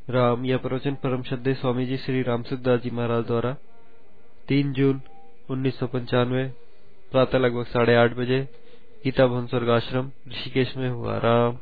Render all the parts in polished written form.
राम यह प्रवचन परम श्रद्धेय स्वामी जी श्री रामसुखदास जी महाराज द्वारा 3 जून 1995 प्रातः लगभग 8:30 बजे गीता भवन स्वर्गाश्रम ऋषिकेश में हुआ। राम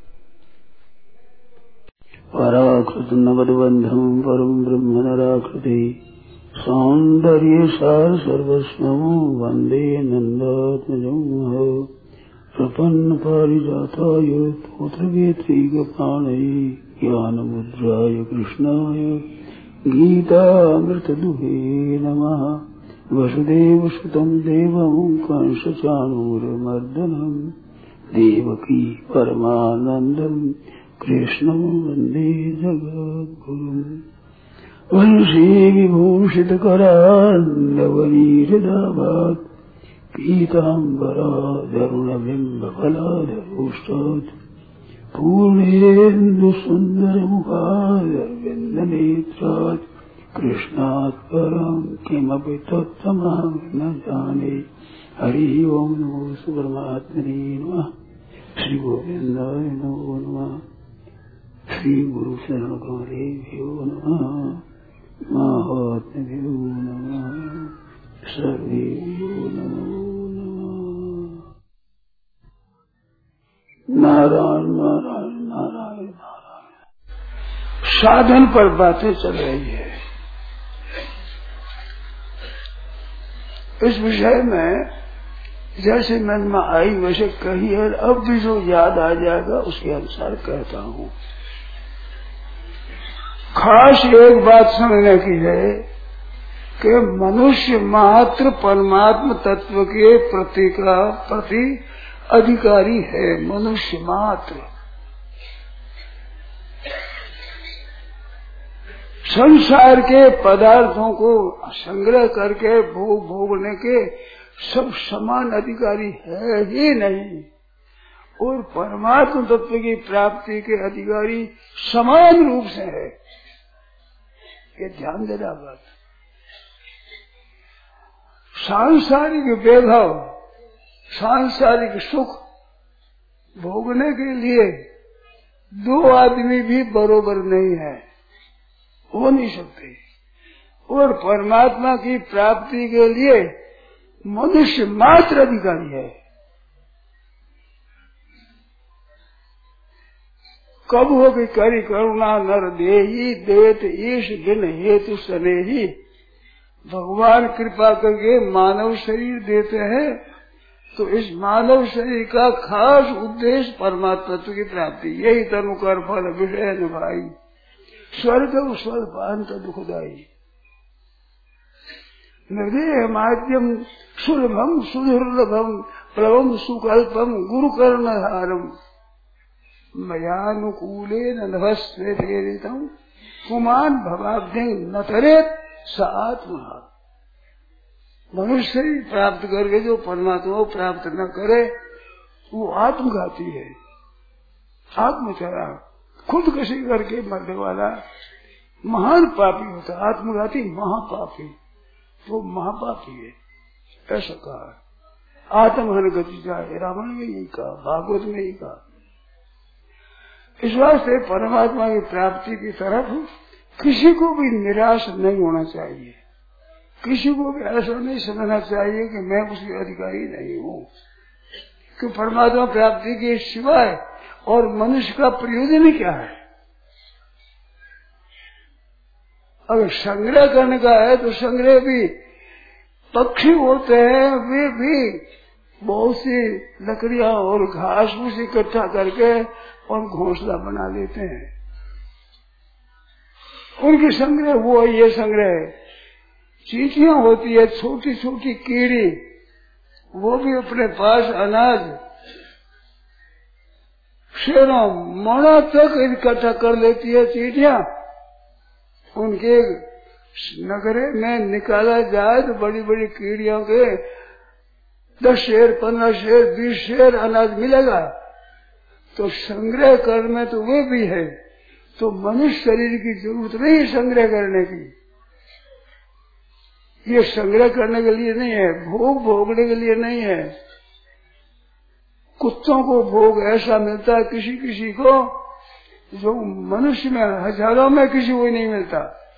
पराकृत नवद्बंधम परम ब्रह्म नराकृति सौंदर्य सार सर्वस्वं वंदे नंदात्मजं प्रपन्न पारिजाताय पुत्रवेत्रीगपाणये ज्ञानमुद्राय कृष्णाय गीतामृतदुहे नमः। वसुदेवसुतं देवं कंसचाणूरमर्दनं देवकी परमानन्दं कृष्णं वन्दे जगद्गुरुम्। वंशी विभूषितकरान्नवनीरदाभात् पीताम्बरादरुणबिम्बफलाधरोष्टात् पूर्णेन्दुसुन्दरमुखादरविन्दनेत्रात् कृष्णात् परं किमपि तत्त्वमहं न जाने। हरि ओं नमो परमात्मने नमः। श्री गोविन्दाय नमो नमः। श्री गुरु शरण गौरेभ्यो नमः। महात्म्यो नमः। सर्वेभ्यो नमो नमः। नारायण नारायण नारायण नारायण। साधन पर बातें चल रही है। इस विषय में जैसे मन में आई वैसे कही है, अब भी जो याद आ जाएगा उसके अनुसार कहता हूँ। खास एक बात समझने की है कि मनुष्य मात्र परमात्म तत्व के प्रति अधिकारी है। मनुष्य मात्र संसार के पदार्थों को संग्रह करके भोगने के सब समान अधिकारी है ही नहीं, और परमात्म तत्व की प्राप्ति के अधिकारी समान रूप से है। ये ध्यान देना बात। सांसारिक वैभव, सांसारिक सुख भोगने के लिए दो आदमी भी बरोबर नहीं है, हो नहीं सकते। और परमात्मा की प्राप्ति के लिए मनुष्य मात्र अधिकारी है। कब हो कि करी करुणा नर देही देत ईश बिन हेतु सनेही। भगवान कृपा करके मानव शरीर देते हैं, तो इस मानव शरीर का खास उद्देश्य परमात्मा की प्राप्ति। यही तनु कर फल विषय न भाई, स्वर्ग स्वल्पांत दुखदायी। निर्देह माध्यम सुलभम सुदुर्लभम प्लवम सुकल्पम गुरु कर्णधारम मयानुकूलेन नभस्वेरितम पुमान भवाब्धि न तरेत स आत्मा। मनुष्य ही प्राप्त करके जो परमात्मा को प्राप्त न करे वो आत्मघाती है, आत्मचरा, खुदकशी करके मरने वाला महान पापी होता है। आत्मघाती महापापी, वो महापापी है, ऐसा कहा। आत्महन गति जाए, रावण में यही कहा, भागवत में यही कहा। इस वास्ते परमात्मा की प्राप्ति की तरफ किसी को भी निराश नहीं होना चाहिए। किसी को भी ऐसा नहीं समझना चाहिए कि मैं उसके अधिकारी नहीं हूँ, कि परमात्मा प्राप्ति के सिवाय और मनुष्य का प्रयोजन क्या है। अगर संग्रह करने का है तो संग्रह भी, पक्षी होते हैं वे भी बहुत सी लकड़ियां और घास फूस इकट्ठा करके और घोंसला बना लेते हैं। उनकी संग्रह वो है, ये संग्रह। चींटियां होती है, छोटी छोटी कीड़ी, वो भी अपने पास अनाज शेरों मणा तक इकट्ठा कर लेती है चींटियां। उनके नगरे में निकाला जाए तो बड़ी बड़ी कीड़ियों के 10 शेर 15 शेर 20 शेर अनाज मिलेगा। तो संग्रह करने में तो वो भी है। तो मनुष्य शरीर की जरूरत नहीं संग्रह करने की। ये संग्रह करने के लिए नहीं है, भोग भोगने के लिए नहीं है। कुत्तों को भोग ऐसा मिलता है किसी किसी को जो मनुष्य में हजारों में किसी को नहीं मिलता।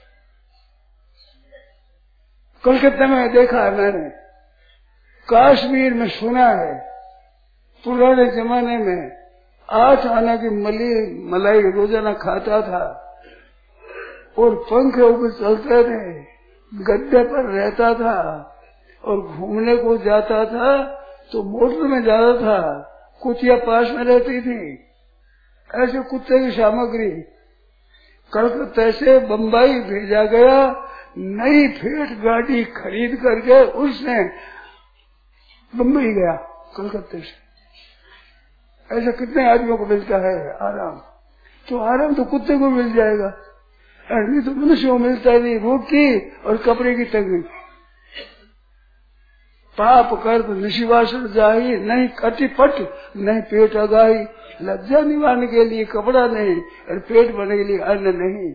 कलकत्ता में देखा है मैंने, कश्मीर में सुना है, पुराने जमाने में 8 आना की मलाई रोजाना खाता था और पंखे ऊपर चलते थे, गद्दे पर रहता था और घूमने को जाता था तो मोटर में जाता था, कुतिया पास में रहती थी। ऐसे कुत्ते की सामग्री कलकत्ता से बम्बई भेजा गया, नई फेट गाड़ी खरीद करके उसने बम्बई गया कलकत्ते से। ऐसा कितने आदमियों को मिलता है आराम। तो आराम तो कुत्ते को मिल जाएगा, नहीं तो मनुष्य को मिलता है नहीं। रोटी और कपड़े की तंगी, पाप कर निशिवास जाही, नहीं कटिपट नहीं पेट अगाही। लज्जा निवारने के लिए कपड़ा नहीं और पेट भरने के लिए अन्न नहीं।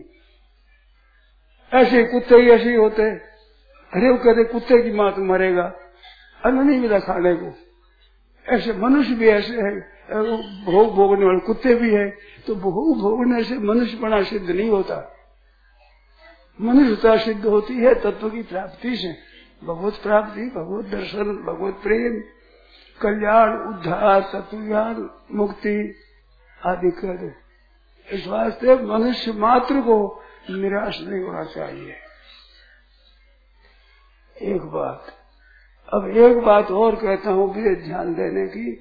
ऐसे कुत्ते ही ऐसे ही होते। अरे वो कहते कुत्ते की मां तो मरेगा, अन्न नहीं मिला खाने को। ऐसे मनुष्य भी ऐसे है, भोग भोगने वाले कुत्ते भी है। तो भोग भोगने से मनुष्य बना सिद्ध नहीं होता, मनुष्यता सिद्ध होती है तत्व की प्राप्ति से। भगवत प्राप्ति, भगवत दर्शन, भगवत प्रेम, कल्याण, उद्धार, तत्व ज्ञान, मुक्ति आदि कर। इस वास्ते मनुष्य मात्र को निराश नहीं होना चाहिए। एक बात, अब एक बात और कहता हूँ भी ध्यान देने की।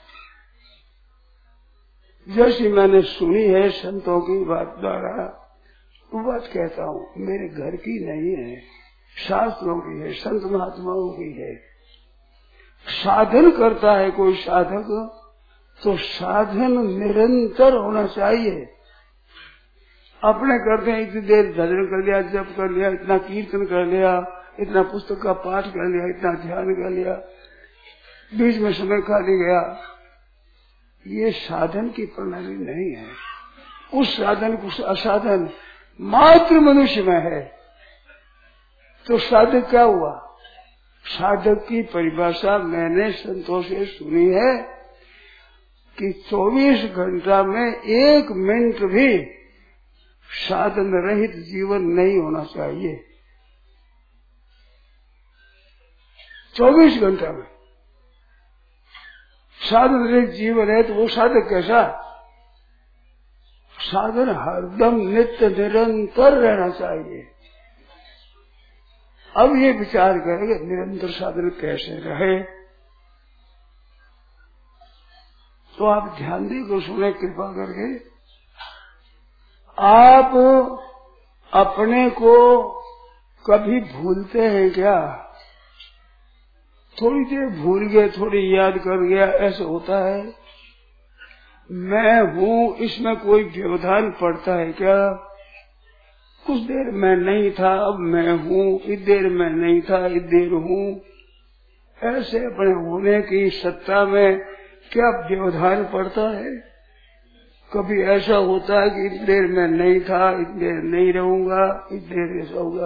जैसी मैंने सुनी है संतों की बात द्वारा, वो बात कहता हूँ, मेरे घर की नहीं है, शास्त्रों की है, संत महात्माओं की है। साधन करता है कोई साधक तो साधन निरंतर होना चाहिए। अपने करते हैं इतनी देर भजन कर लिया, जप कर लिया, इतना कीर्तन कर लिया, इतना पुस्तक का पाठ कर लिया, इतना ध्यान कर लिया, बीच में समय खाली गया, ये साधन की प्रणाली नहीं है। उस साधन को असाधन मात्र मनुष्य में है। तो साधक क्या हुआ? साधक की परिभाषा मैंने संतों से सुनी है कि 24 घंटा में 1 मिनट भी साधन रहित जीवन नहीं होना चाहिए। 24 घंटा में साधन रहित जीवन है तो वो साधक कैसा? साधन हरदम नित्य निरंतर रहना चाहिए। अब ये विचार करेंगे निरंतर साधन कैसे रहे, तो आप ध्यान देकर सुने कृपा करके। आप अपने को कभी भूलते हैं क्या? थोड़ी देर भूल गए, थोड़ी याद कर गया, ऐसा होता है? मैं हूँ इसमें कोई व्यवधान पड़ता है क्या? कुछ देर मैं नहीं था, अब मैं हूँ, इतनी देर मैं नहीं था, इतनी देर हूँ। ऐसे अपने होने की सत्ता में क्या व्यवधान पड़ता है? कभी ऐसा होता है कि इतनी देर मैं नहीं था, इतनी देर नहीं रहूंगा, इतनी देर ऐसा होगा।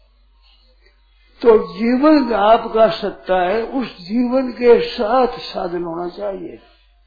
तो जीवन आपका सत्ता है, उस जीवन के साथ साधन होना चाहिए।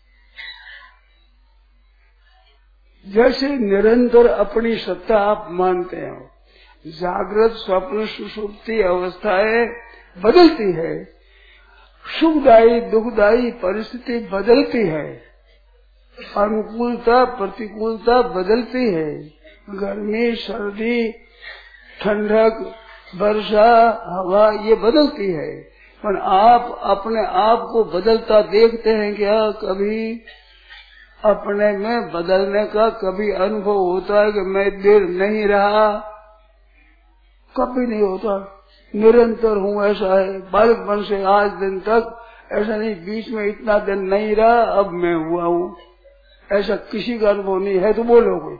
जैसे निरंतर अपनी सत्ता आप मानते हो, जागृत स्वप्न सुषुप्ति अवस्थाएं बदलती है, सुखदायी दुखदायी परिस्थिति बदलती है, अनुकूलता प्रतिकूलता बदलती है, गर्मी सर्दी ठंडक वर्षा हवा ये बदलती है। पर आप अपने आप को बदलता देखते हैं क्या? कभी अपने में बदलने का कभी अनुभव होता है कि मैं देर नहीं रहा? कभी नहीं होता, निरंतर हूँ ऐसा है। बालकपन से आज दिन तक ऐसा नहीं, बीच में इतना दिन नहीं रहा अब मैं हुआ हूँ, ऐसा किसी का अनुभव नहीं है। तो बोलो कोई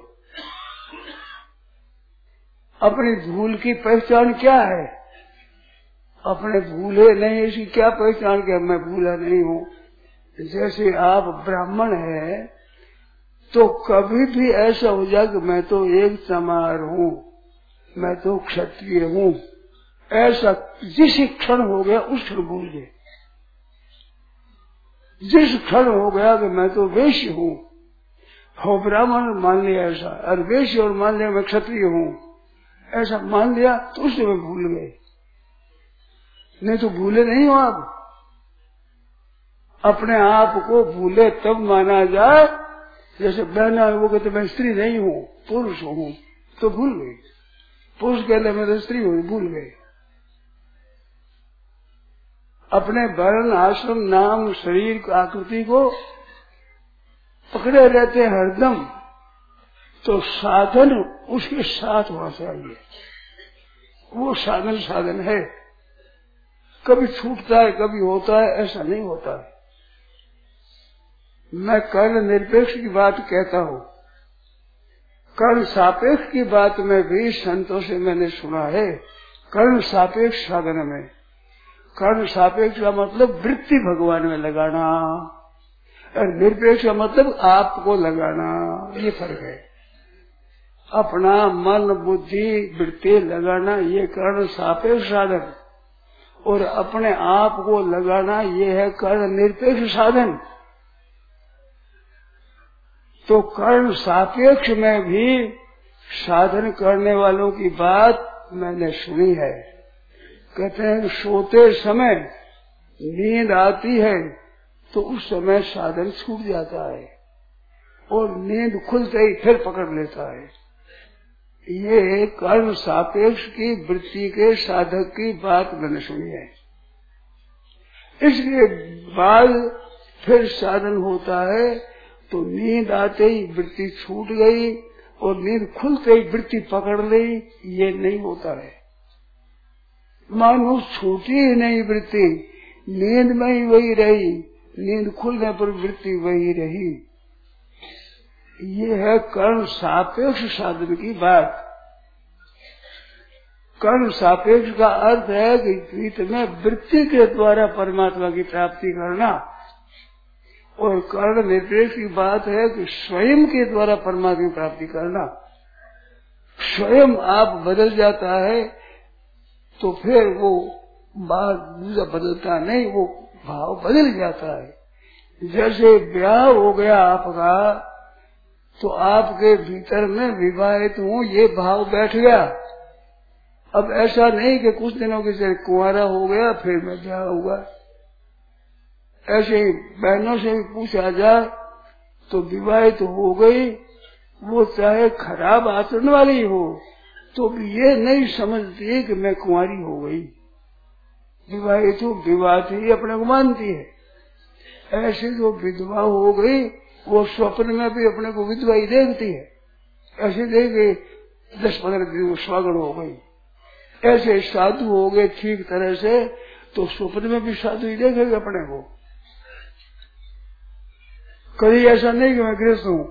अपनी भूल की पहचान क्या है? अपने भूले नहीं, इसकी क्या पहचान कि मैं भूला नहीं हूँ? जैसे आप ब्राह्मण है तो कभी भी ऐसा हो जाए कि मैं तो एक चमार हूँ, मैं तो क्षत्रिय हूँ, ऐसा जिस क्षण हो गया उस क्षण भूल गए। जिस क्षण हो गया कि मैं तो वैश्य हूँ, हो ब्राह्मण मान लिया ऐसा, और वैश्य और मान लिया मैं क्षत्रिय हूँ, ऐसा मान लिया तो उससे मैं भूल गए। नहीं तो भूले नहीं हो आप। अपने आप को भूले तब माना जाए। जैसे बहना वो कहते मैं स्त्री नहीं हूँ पुरुष हूँ, तो भूल गई। पुरुष कहले मैं तो स्त्री हूँ, भूल गए। अपने वर्ण आश्रम नाम शरीर आकृति को पकड़े रहते हरदम, तो साधन उसके साथ होना चाहिए। वो साधन है, कभी छूटता है कभी होता है, ऐसा नहीं होता है। मैं कर्ण निरपेक्ष की बात कहता हूँ। कर्ण सापेक्ष की बात में भी संतों से मैंने सुना है। कर्ण सापेक्ष साधन में, कर्ण सापेक्ष का मतलब वृत्ति भगवान में लगाना, और निरपेक्ष का मतलब आपको लगाना, ये फर्क है। अपना मन बुद्धि वृत्ति लगाना ये कर्ण सापेक्ष साधन, और अपने आप को लगाना ये है कर्ण निरपेक्ष साधन। तो कर्ण सापेक्ष में भी साधन करने वालों की बात मैंने सुनी है। कहते हैं सोते समय नींद आती है तो उस समय साधन छूट जाता है, और नींद खुलते ही फिर पकड़ लेता है। ये कर्म सापेक्ष की वृत्ति के साधक की बात मैंने सुनी है। इसलिए बाद फिर साधन होता है तो नींद आते ही वृत्ति छूट गई और नींद खुलते ही वृत्ति पकड़ ली, ये नहीं होता है। मानो छूटी ही नहीं वृत्ति, नींद में ही वही रही, नींद खुलने पर वृत्ति वही रही। ये है कर्म सापेक्ष साधन की बात। कर्म सापेक्ष का अर्थ है कि प्रीत में वृत्ति के द्वारा परमात्मा की प्राप्ति करना, और कर्ण निरपेक्ष की बात है कि स्वयं के द्वारा परमात्मा की प्राप्ति करना। स्वयं आप बदल जाता है तो फिर वो बात दूसरा बदलता नहीं, वो भाव बदल जाता है। जैसे ब्याह हो गया आपका तो आपके भीतर में विवाहित हूँ ये भाव बैठ गया। अब ऐसा नहीं कि कुछ दिनों के से कुंवारा हो गया फिर मैं ब्याह हुआ। ऐसे ही बहनों से भी पूछा जाए तो विवाहित हो गई, वो चाहे खराब आचरण वाली हो तो भी ये नहीं समझती कि मैं कुंवारी हो गई। विवाहित हो विवाह ही अपने को मानती है। ऐसे जो विधवा हो गई वो स्वप्न में भी अपने को विधवा ही देखती है। ऐसे देख गई 10-15 दिन स्वागण हो गई। ऐसे साधु हो गए ठीक तरह से तो स्वप्न में भी साधु ही देखेगा अपने को। कभी ऐसा नहीं कि मैं गृहस्थ हूँ।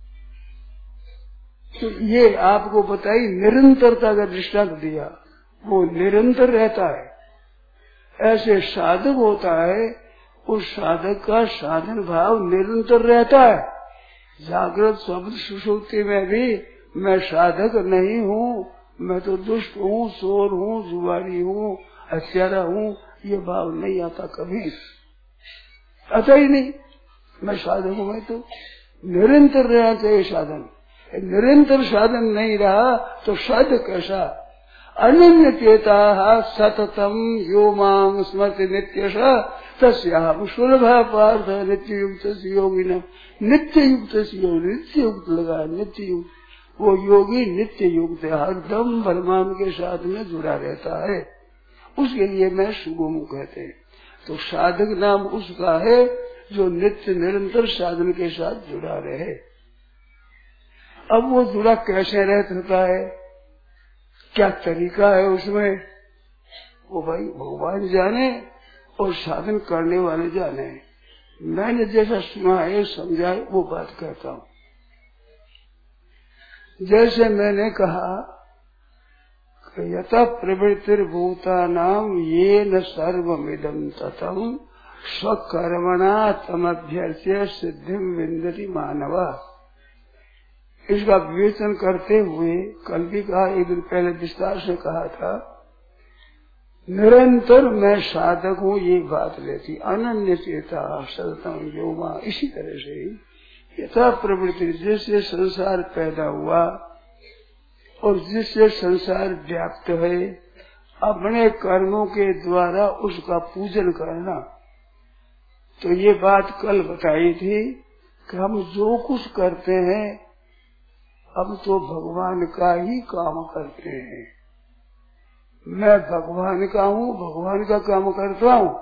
तो ये आपको बताई निरंतरता का दृष्टांत दिया, वो निरंतर रहता है। ऐसे साधक होता है, उस साधक का साधन भाव निरंतर रहता है। जागृत स्वप्न सुषुप्ति में भी मैं साधक नहीं हूँ, मैं तो दुष्ट हूँ, चोर हूँ, जुआरी हूँ, हत्यारा हूँ, ये भाव नहीं आता कभी, आता ही नहीं। मैं साधक हूँ, मैं तो निरंतर रहना चाहिए साधन। निरंतर साधन नहीं रहा तो साधक कैसा? अनन्य चेता सततम यो माम स्मृति नित्य तस्याहं सुलभा पार्थ नित्य युक्त योगी न नित्य युक्त नित्य युक्त लगा नित्य युक्त। वो योगी नित्य युक्त हरदम भगवान के साथ में जुड़ा रहता है। उसके लिए मैं सुगम कहते हैं। तो साधक नाम उसका है जो नित्य निरंतर साधन के साथ जुड़ा रहे। अब वो जुड़ा कैसे रहता है, क्या तरीका है उसमें, वो भाई भगवान जाने और साधन करने वाले जाने। मैंने जैसा सुना है समझा है वो बात कहता हूँ। जैसे मैंने कहा यथा प्रवृत्तिर्भूतानां येन सर्वमिदं ततं स्वकर्मणा तमभ्यर्च्य सिद्धिं विन्दति मानवा। इसका विवेचन करते हुए कल भी कहा, एक दिन पहले विस्तार से कहा था, निरंतर मैं साधक हूँ ये बात लेती। अनन्य चेता सततम योमा, इसी तरह से यथा प्रवृत्ति, जिससे संसार पैदा हुआ और जिससे संसार व्याप्त है, अपने कर्मों के द्वारा उसका पूजन करना। तो ये बात कल बताई थी कि हम जो कुछ करते हैं हम तो भगवान का ही काम करते हैं। मैं भगवान का हूँ, भगवान का काम करता हूँ।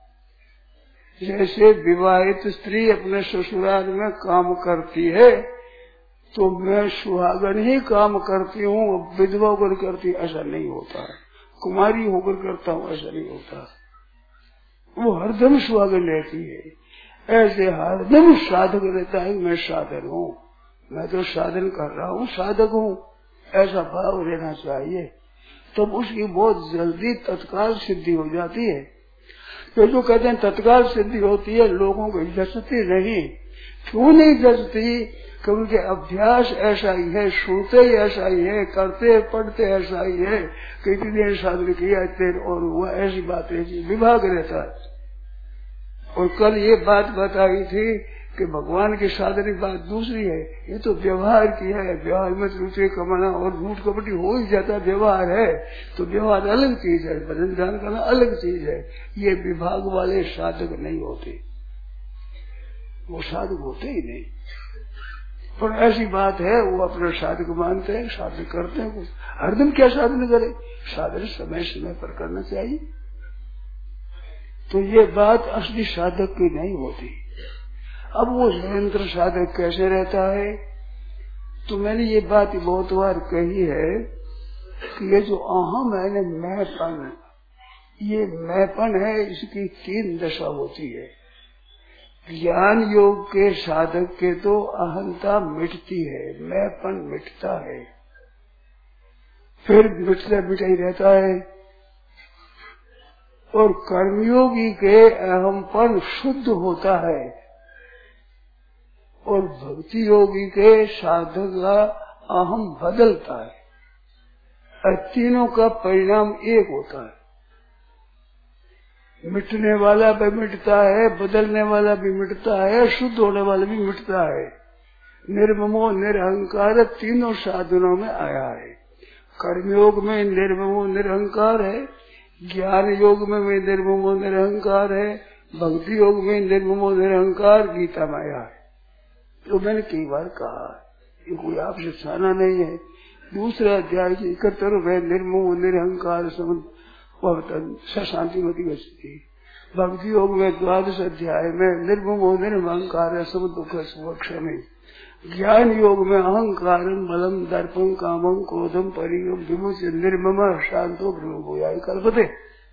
जैसे विवाहित स्त्री अपने ससुराल में काम करती है तो मैं सुहागन ही काम करती हूँ, विधवा होकर करती, ऐसा नहीं होता। कुमारी होकर करता हूँ, ऐसा नहीं होता। वो हरदम सुहागन रहती है। ऐसे हरदम साधक रहता है, मैं साधन हूँ, मैं तो साधन कर रहा हूँ, साधक हूँ, ऐसा भाव रहना चाहिए। तब तो उसकी बहुत जल्दी तत्काल सिद्धि हो जाती है। तो जो कहते हैं तत्काल सिद्धि होती है, लोगों को जचती नहीं। क्यों नहीं जचती? क्योंकि अभ्यास ऐसा ही है, सुनते ही ऐसा ही है, करते पढ़ते ऐसा ही है कि इतनी देर साधन किया और हुआ, ऐसी बात है, विभाग रहता है। और कल ये बात बताई थी कि भगवान की साधन की बात दूसरी है, ये तो व्यवहार की है। व्यवहार में रुपये कमाना और झूठ कपटी हो ही जाता, व्यवहार है। तो व्यवहार अलग चीज है, भजन ध्यान करना अलग चीज है। ये विभाग वाले साधक नहीं होते, वो साधक होते ही नहीं। पर ऐसी बात है, वो अपना साधक मानते हैं, साधन करते हैं। कुछ हरदम क्या साधन करे? साधन समय समय पर करना चाहिए। तो ये बात असली साधक की नहीं होती। अब वो निरंतर साधक कैसे रहता है? तो मैंने ये बात बहुत बार कही है कि ये जो अहम है ना, मैंपन, ये मैंपन है, इसकी 3 दशा होती है। ज्ञान योग के साधक के तो अहंता मिटती है, मैंपन मिटता है, फिर मिटता मिटा ही रहता है। और कर्मयोगी के अहमपन शुद्ध होता है और भक्ति योगी के साधक का अहम बदलता है। और तीनों का परिणाम एक होता है। मिटने वाला भी मिटता है, बदलने वाला भी मिटता है, शुद्ध होने वाला भी मिटता है। निर्ममो निरहंकार तीनों साधनों में आया है। कर्मयोग में निर्ममो निरहंकार है, ज्ञान योग में निर्ममो निरहंकार है, भक्ति योग में निर्ममो निरहंकार गीता में आया है। तो मैंने कई बार कहा, ये कोई आपसे छाना नहीं है। दूसरा अध्याय की 71 में निर्ममो निरहंकार शांतिमती गति। भक्ति योग में 12 अध्याय में निर्ममो निरहंकार सब दुख क्षमे। ज्ञान योग में अहंकार बलम दर्पम कामम क्रोधम परिगम विमुच निर्मम शांतो ब्रह्मभूयाय कल्पते।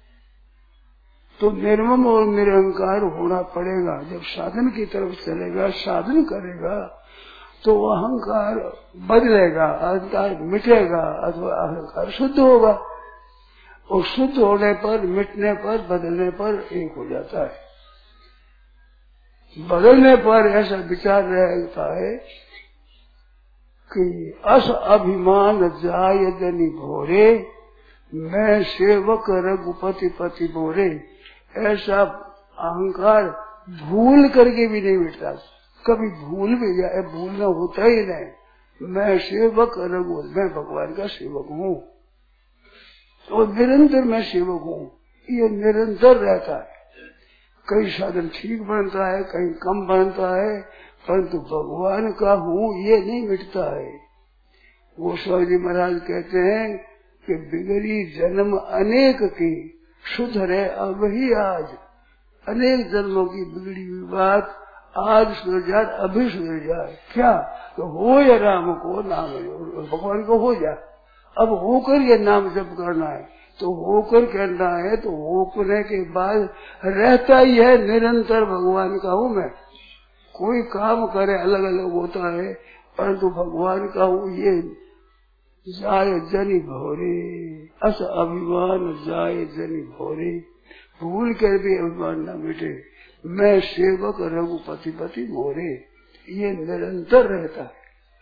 तो निर्मम और निरहंकार होना पड़ेगा। जब साधन की तरफ चलेगा, साधन करेगा, तो अहंकार बदलेगा, अहंकार मिटेगा अथवा अहंकार शुद्ध होगा। और शुद्ध होने पर, मिटने पर, बदलने पर एक हो जाता है। बदलने पर ऐसा विचार रहता है कि अस अभिमान जाय जनि भोरे, मैं सेवक रघुपति पति बोरे। ऐसा अहंकार भूल करके भी नहीं मिटता। कभी भूल भी जाए, भूलना होता ही नहीं। मैं सेवक रघु, मैं भगवान का सेवक हूँ और निरंतर मैं सेवक हूँ, ये निरंतर रहता है। कई साधन ठीक बनता है, कहीं कम बनता है, परंतु भगवान का हूँ ये नहीं मिटता है। गोस्वामी जी महाराज कहते हैं कि बिगड़ी जन्म अनेक की, सुधरे अब ही आज। अनेक जन्मों की बिगड़ी हुई बात आज सुधर जाए, अभी सुधर जाए। क्या? तो हो या राम को नाम, भगवान को हो जाए। अब होकर ये नाम जप करना है, तो होकर करना है, तो होकर के बाद रहता ही है निरंतर भगवान का हूँ मैं। कोई काम करे अलग अलग होता है, परंतु भगवान का हूँ ये जाय जनि भोरे, अस अभिमान जाय जनि भोरे। भूल कर भी अभिमान न मिटे, मैं सेवक रघुपति पति मोरे। ये निरंतर रहता है।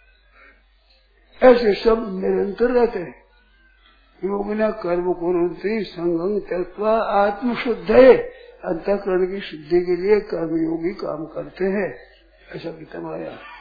ऐसे सब निरंतर रहते हैं। योगिना कर्म कुरुंति संगं त्यक्त्वा आत्मशुद्धये। अंतःकरण की शुद्धि के लिए कर्मयोगी काम करते हैं, ऐसा गीता में आया।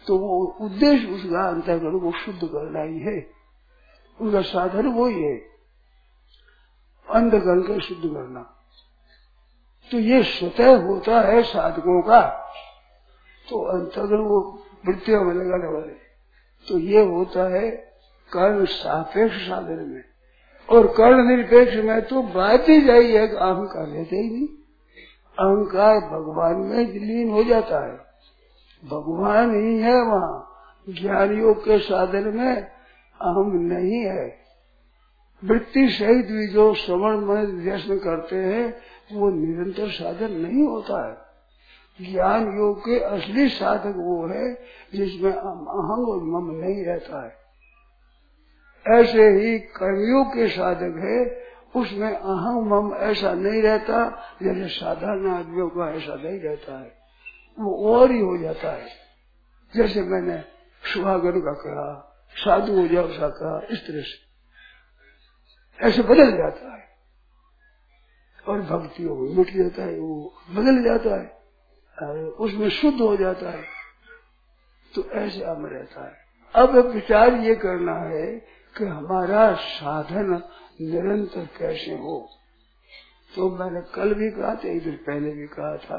तो वो उद्देश्य उसका अंतःकरण को शुद्ध करना ही है, उनका साधन वो ही है, अंतःकरण को शुद्ध करना। तो ये स्वतः होता है साधकों का, तो अंतःकरण वो वृत्तियों में लगाने वाले, तो ये होता है कर्ण सापेक्ष साधन में। और कर्ण निरपेक्ष में तो बात ही जाई है कि अहंकार रहते ही नहीं, अहंकार भगवान में लीन हो जाता है, भगवान ही है वहाँ। ज्ञान योग के साधन में अहम नहीं है। वृत्ति सहित भी जो श्रवण मन व्यसन करते हैं वो निरंतर साधन नहीं होता है। ज्ञान योग के असली साधक वो है जिसमें अहम और मम नहीं रहता है। ऐसे ही कर्मयोग के साधक है, उसमें अहम मम ऐसा नहीं रहता, जैसे साधारण आदमियों का ऐसा नहीं रहता है, वो और ही हो जाता है। जैसे मैंने सुहागन का कहा, साधु हो जाओ सा कहा, इस तरह से ऐसे बदल जाता है। और भक्तियों में मिट जाता है, वो बदल जाता है, उसमें शुद्ध हो जाता है। तो ऐसे हम रहता है। अब विचार ये करना है कि हमारा साधन निरंतर कैसे हो। तो मैंने कल भी कहा था, एक दिन पहले भी कहा था,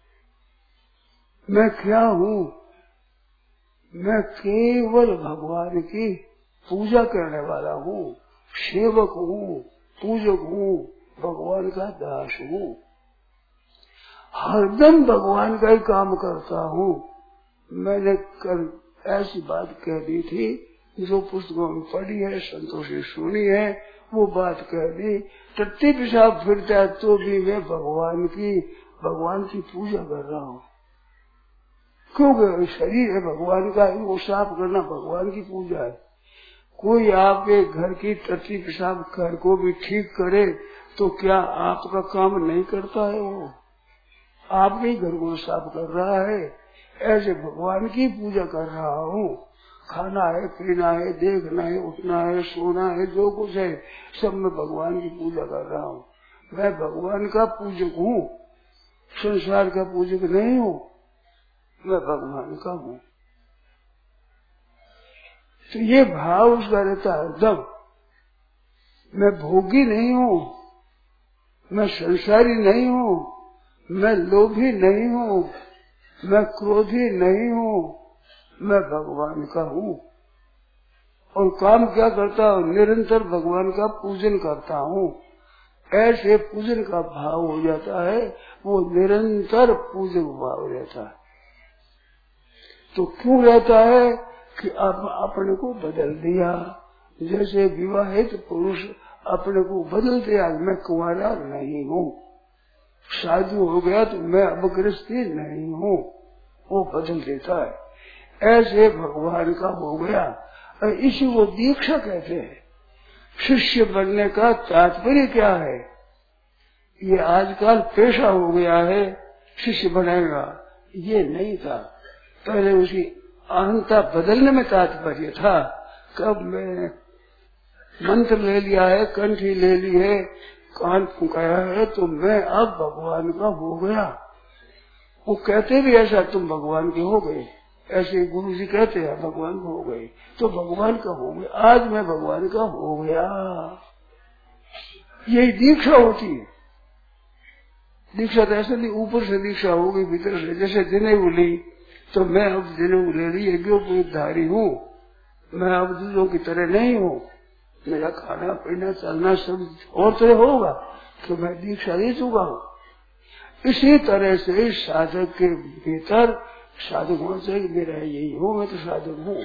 मैं क्या हूँ? मैं केवल भगवान की पूजा करने वाला हूँ, सेवक हूँ, पूजक हूँ, भगवान का दास हूँ, हरदम भगवान का ही काम करता हूँ। मैंने कल ऐसी बात कह दी थी, जो पुस्तकों में पढ़ी है, संतों से सुनी है, वो बात कह दी। टट्टी पेशाब फिरता है तो भी मैं भगवान की पूजा कर रहा हूँ, क्योंकि शरीर है भगवान का, वो साफ करना भगवान की पूजा है। कोई आपके घर की टट्टी पेशाब घर को भी ठीक करे तो क्या आपका काम नहीं करता है? वो आपके ही घर को साफ कर रहा है। ऐसे भगवान की पूजा कर रहा हूँ। खाना है, पीना है, देखना है, उठना है, सोना है, जो कुछ है सब मैं भगवान की पूजा कर रहा हूँ। मैं भगवान का पूजक हूँ, संसार का पूजक नहीं हूँ, मैं भगवान का हूँ। तो ये भाव उसका रहता है एकदम। मैं भोगी नहीं हूँ, मैं संसारी नहीं हूँ, मैं लोभी नहीं हूँ, मैं क्रोधी नहीं हूँ, मैं भगवान का हूँ। और काम क्या करता हूँ? निरंतर भगवान का पूजन करता हूँ। ऐसे पूजन का भाव हो जाता है, वो निरंतर पूजक भाव रहता है। तो क्यों रहता है कि अपने को बदल दिया। जैसे विवाहित पुरुष अपने को बदल दिया, मैं कुंवारा नहीं हूँ, शादी हो गया तो मैं अब गृहस्थी नहीं हूँ, वो बदल देता है। ऐसे भगवान का हो गया। इसी को दीक्षा कहते हैं। शिष्य बनने का तात्पर्य क्या है? ये आजकल पेशा हो गया है, शिष्य बनेगा, ये नहीं था। पहले उसकी अहंता बदलने में तात्पर्य था। कब मैंने मंत्र ले लिया है, कंठी ले ली है, कान फुकाया है, तो मैं अब भगवान का हो गया। वो कहते भी ऐसा, तुम भगवान के हो गए, ऐसे गुरु जी कहते हैं भगवान को हो गए, तो भगवान का हो गए। आज मैं भगवान का हो गया, यही दीक्षा होती है। दीक्षा तो ऐसे नहीं ऊपर से दीक्षा होगी, भीतर से। जैसे जनेऊ ली तो मैं अब जनेऊ ले ली, यज्ञोपवीतधारी हूँ, मैं अब दूसरों की तरह नहीं हूँ। मेरा खाना पीना चलना सब और तरह होगा, तो मैं दीक्षा ले चुका हूँ। इसी तरह से साधक के भीतर साधक होना चाहिए, मेरा यही हूँ, मैं तो साधक हूँ।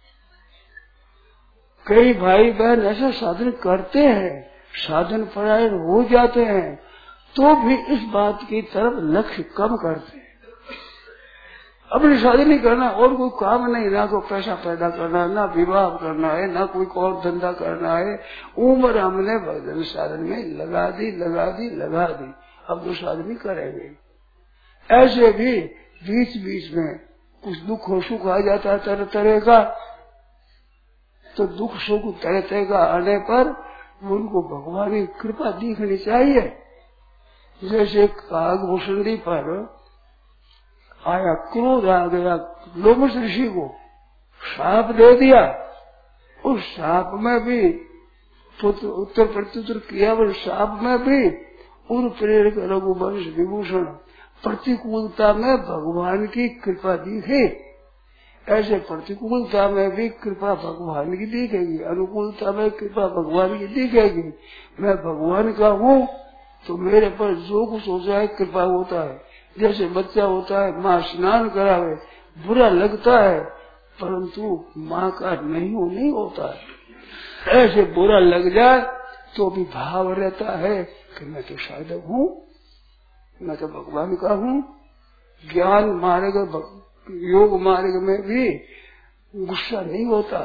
कई भाई बहन ऐसा साधन करते हैं, साधन परायण हो जाते हैं, तो भी इस बात की तरफ लक्ष्य कम करते हैं। अपनी शादी नहीं करना, और कोई काम नहीं, ना कोई पैसा पैदा करना, ना विवाह करना है, ना कोई और धंधा करना है। उम्र हमने भजन साधन में लगा दी, अब तो शादी नहीं करेंगे। ऐसे भी बीच बीच में कुछ दुख हो सुख आ जाता है तरह तरह का, तो दुख सुख तरह तरह का आने पर उनको भगवान की कृपा दिखनी चाहिए। जैसे काग भूषणी पर आया, क्रोध आ गया, लोमश ऋषि को शाप दे दिया। उस शाप में भी उत्तर प्रत्युत्तर किया, पर शाप में भी उन प्रेरक रघुवंश विभूषण प्रतिकूलता में भगवान की कृपा दिखे। ऐसे प्रतिकूलता में भी कृपा भगवान की दिखेगी, अनुकूलता में कृपा भगवान की दिखेगी। मैं भगवान का हूँ तो मेरे पर जो कुछ हो जाए कृपा होता है। जैसे बच्चा होता है, माँ स्नान करावे, बुरा लगता है, परंतु माँ का नहीं होता है। ऐसे बुरा लग जाए तो भी भाव रहता है कि मैं तो शायद हूँ, मैं तो भगवान का हूँ। ज्ञान मार्ग योग मार्ग में भी गुस्सा नहीं होता।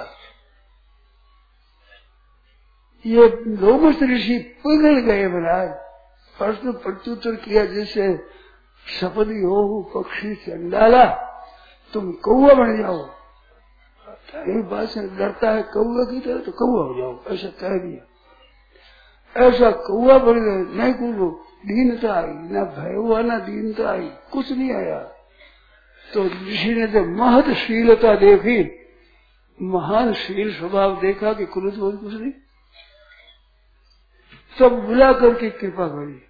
ये लोमश ऋषि पिघल गए महाराज, प्रश्न प्रत्युत्तर किया, जिससे सपदी हो पक्षी चंडाला तुम कौआ बन जाओ। एक बात से डरता है कौआ की तरह, तो कौआ हो जाओ, ऐसा कह दिया। ऐसा कौआ बन गए, नहीं कुछ दीनता आई, न भय हुआ न दीनता आई, कुछ नहीं आया। तो ऋषि ने जब महत्शीलता देखी, महान शील स्वभाव देखा कि कुछ नहीं, तब बुला करके कृपा करी।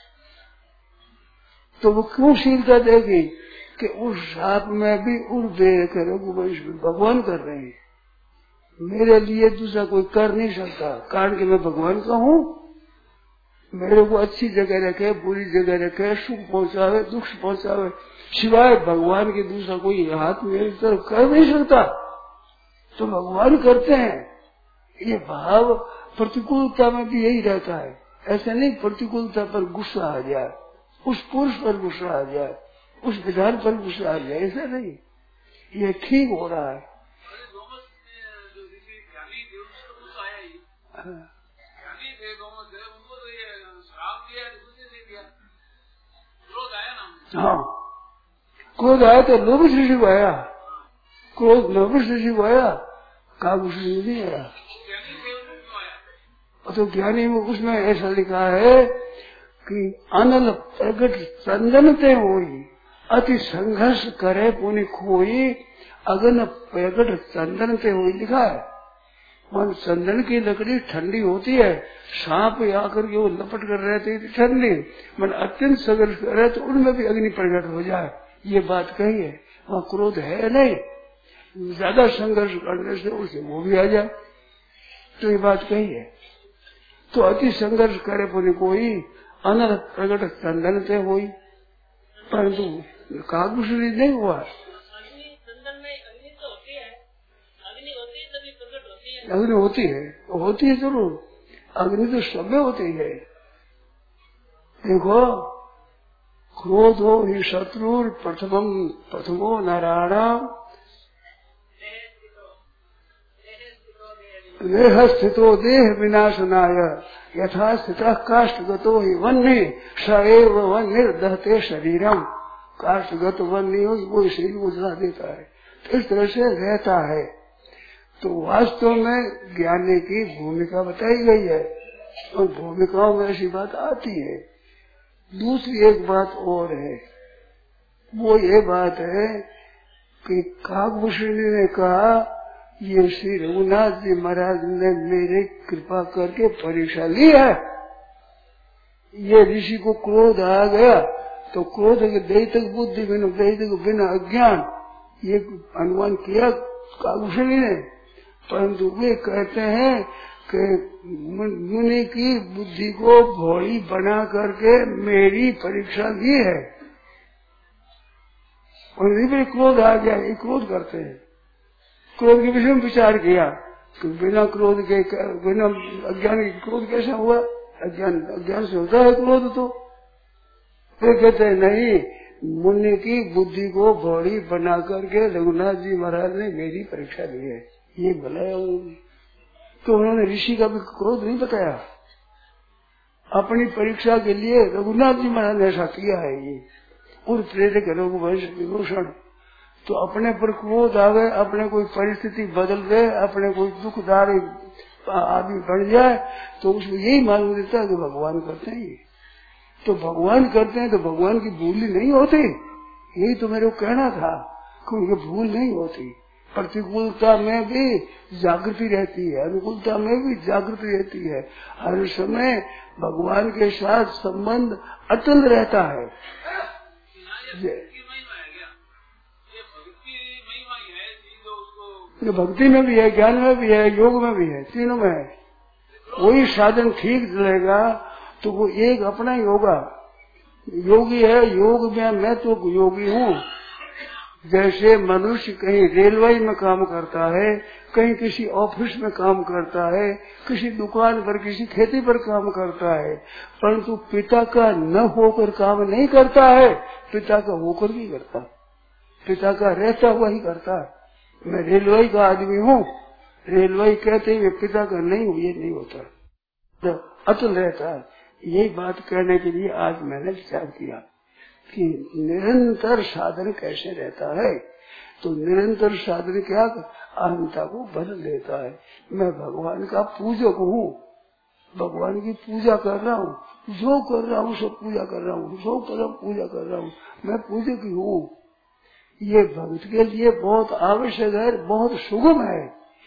तो वो क्यों शीलता देखी कि उस शाप में भी उड़ दे रघुवंश भगवान कर रहे हैं, मेरे लिए दूसरा कोई कर नहीं सकता, कारण कि मैं भगवान का हूँ। मेरे को अच्छी जगह रखे, बुरी जगह रखे, सुख पहुँचावे, दुख पहुँचावे, सिवाय भगवान के दूसरा कोई हाथ मेरी तरफ कर नहीं सकता। तो भगवान करते हैं। ये भाव प्रतिकूलता में भी यही रहता है। ऐसा नहीं प्रतिकूलता पर गुस्सा आ जाए, उस पुरुष पर गुस्सा आ जाए, उस विधान पर गुस्सा आ जाए, ऐसा नहीं। ये ठीक हो रहा है। हाँ, क्रोध आया तो लोमश ऋषि को आया, क्रोध लोमश ऋषि को आया, काबुष नहीं आया। तो ज्ञानी में उसमें ऐसा लिखा है कि अनल प्रगट चंदनते होई, अति संघर्ष करे पुनि खोई, अगन प्रगट चंदनते होई लिखा है। मन चंदन की लकड़ी ठंडी होती है, सांप आकर के वो लपट कर रहते ठंडी, मन अत्यंत संघर्ष करे तो उनमें भी अग्नि प्रकट हो जाए, ये बात कही है। वहाँ क्रोध है नहीं, ज्यादा संघर्ष करने से उसे वो भी आ जाए, तो ये बात कही है। तो अति संघर्ष करे पुनि कोई, अनल प्रकट चंदन से होई, परंतु काबुष नहीं हुआ। अग्नि होती है जरूर, अग्नि तो सब में होती है। देखो, क्रोधो ही शत्रु प्रथमो नारायण, देह स्थितो देह विनाशनाय, यथा स्थित काष्ठगतो ही वन्य सएव वन्य दहते शरीरम। काष्ठगत वन्य हो वो शरीर को जला देता है, तो इस तरह से रहता है। तो वास्तव में ज्ञानी की भूमिका बताई गई है, और भूमिकाओं में ऐसी बात आती है। दूसरी एक बात और है, वो ये बात है कि काकभूषण ने कहा ये श्री रघुनाथ जी महाराज ने मेरे कृपा करके परीक्षा ली है। ये ऋषि को क्रोध आ गया तो क्रोध के दैतक बुद्धि बिना अज्ञान, ये अनुमान किया काकभूषण ने। परंतु वे कहते हैं कि मुनि की बुद्धि को भोली बना करके मेरी परीक्षा ली है, और भी क्रोध आ गया। ये क्रोध करते हैं, क्रोध के विषय में विचार किया कि बिना क्रोध के, बिना अज्ञान के क्रोध कैसे हुआ? अज्ञान से होता है क्रोध। तो वे कहते हैं नहीं, मुनि की बुद्धि को भोली बना करके रघुनाथ जी महाराज ने मेरी परीक्षा ली है, ये भला है। तो उन्होंने ऋषि का भी क्रोध नहीं बताया, अपनी परीक्षा के लिए रघुनाथ जी महाराज ने ऐसा किया है। ये और प्रेरक रघुवंश विभूषण तो अपने पर क्रोध आ गए, अपने कोई परिस्थिति बदल गए, अपने कोई दुखदारी आदमी बढ़ जाए तो उसको यही मालूम देता है कि भगवान करते हैं। ये तो भगवान करते हैं, तो भगवान की भूली नहीं होती, यही तो मेरे को कहना था कि उनकी भूल नहीं होती। प्रतिकूलता में भी जागृति रहती है, अनुकूलता में भी जागृति रहती है। हर समय भगवान के साथ संबंध अटल रहता है। ये भक्ति में भी है, ज्ञान में भी है, योग में भी है, तीनों में है। कोई साधन ठीक चलेगा तो वो एक अपना ही होगा। योगी है, योग में मैं तो योगी हूँ। जैसे मनुष्य कहीं रेलवे में काम करता है, कहीं किसी ऑफिस में काम करता है, किसी दुकान पर, किसी खेती पर काम करता है, परंतु पिता का न होकर काम नहीं करता है, पिता का होकर भी करता है, पिता का रहता हुआ ही करता है। मैं रेलवे का आदमी हूँ, रेलवे कहते हुए पिता का नहीं हूँ, ये नहीं होता, तो अटल रहता है। यही बात कहने के लिए आज मैंने विचार किया कि निरंतर साधन कैसे रहता है। तो निरंतर साधन क्या, अहंता को बदल देता है। मैं भगवान का पूजक हूँ, भगवान की पूजा कर रहा हूँ, जो कर रहा हूँ सब पूजा कर रहा हूँ, जो कर रहा हूँ पूजा कर रहा हूँ, मैं पूजक ही हूँ। ये भक्त के लिए बहुत आवश्यक है, बहुत सुगम है।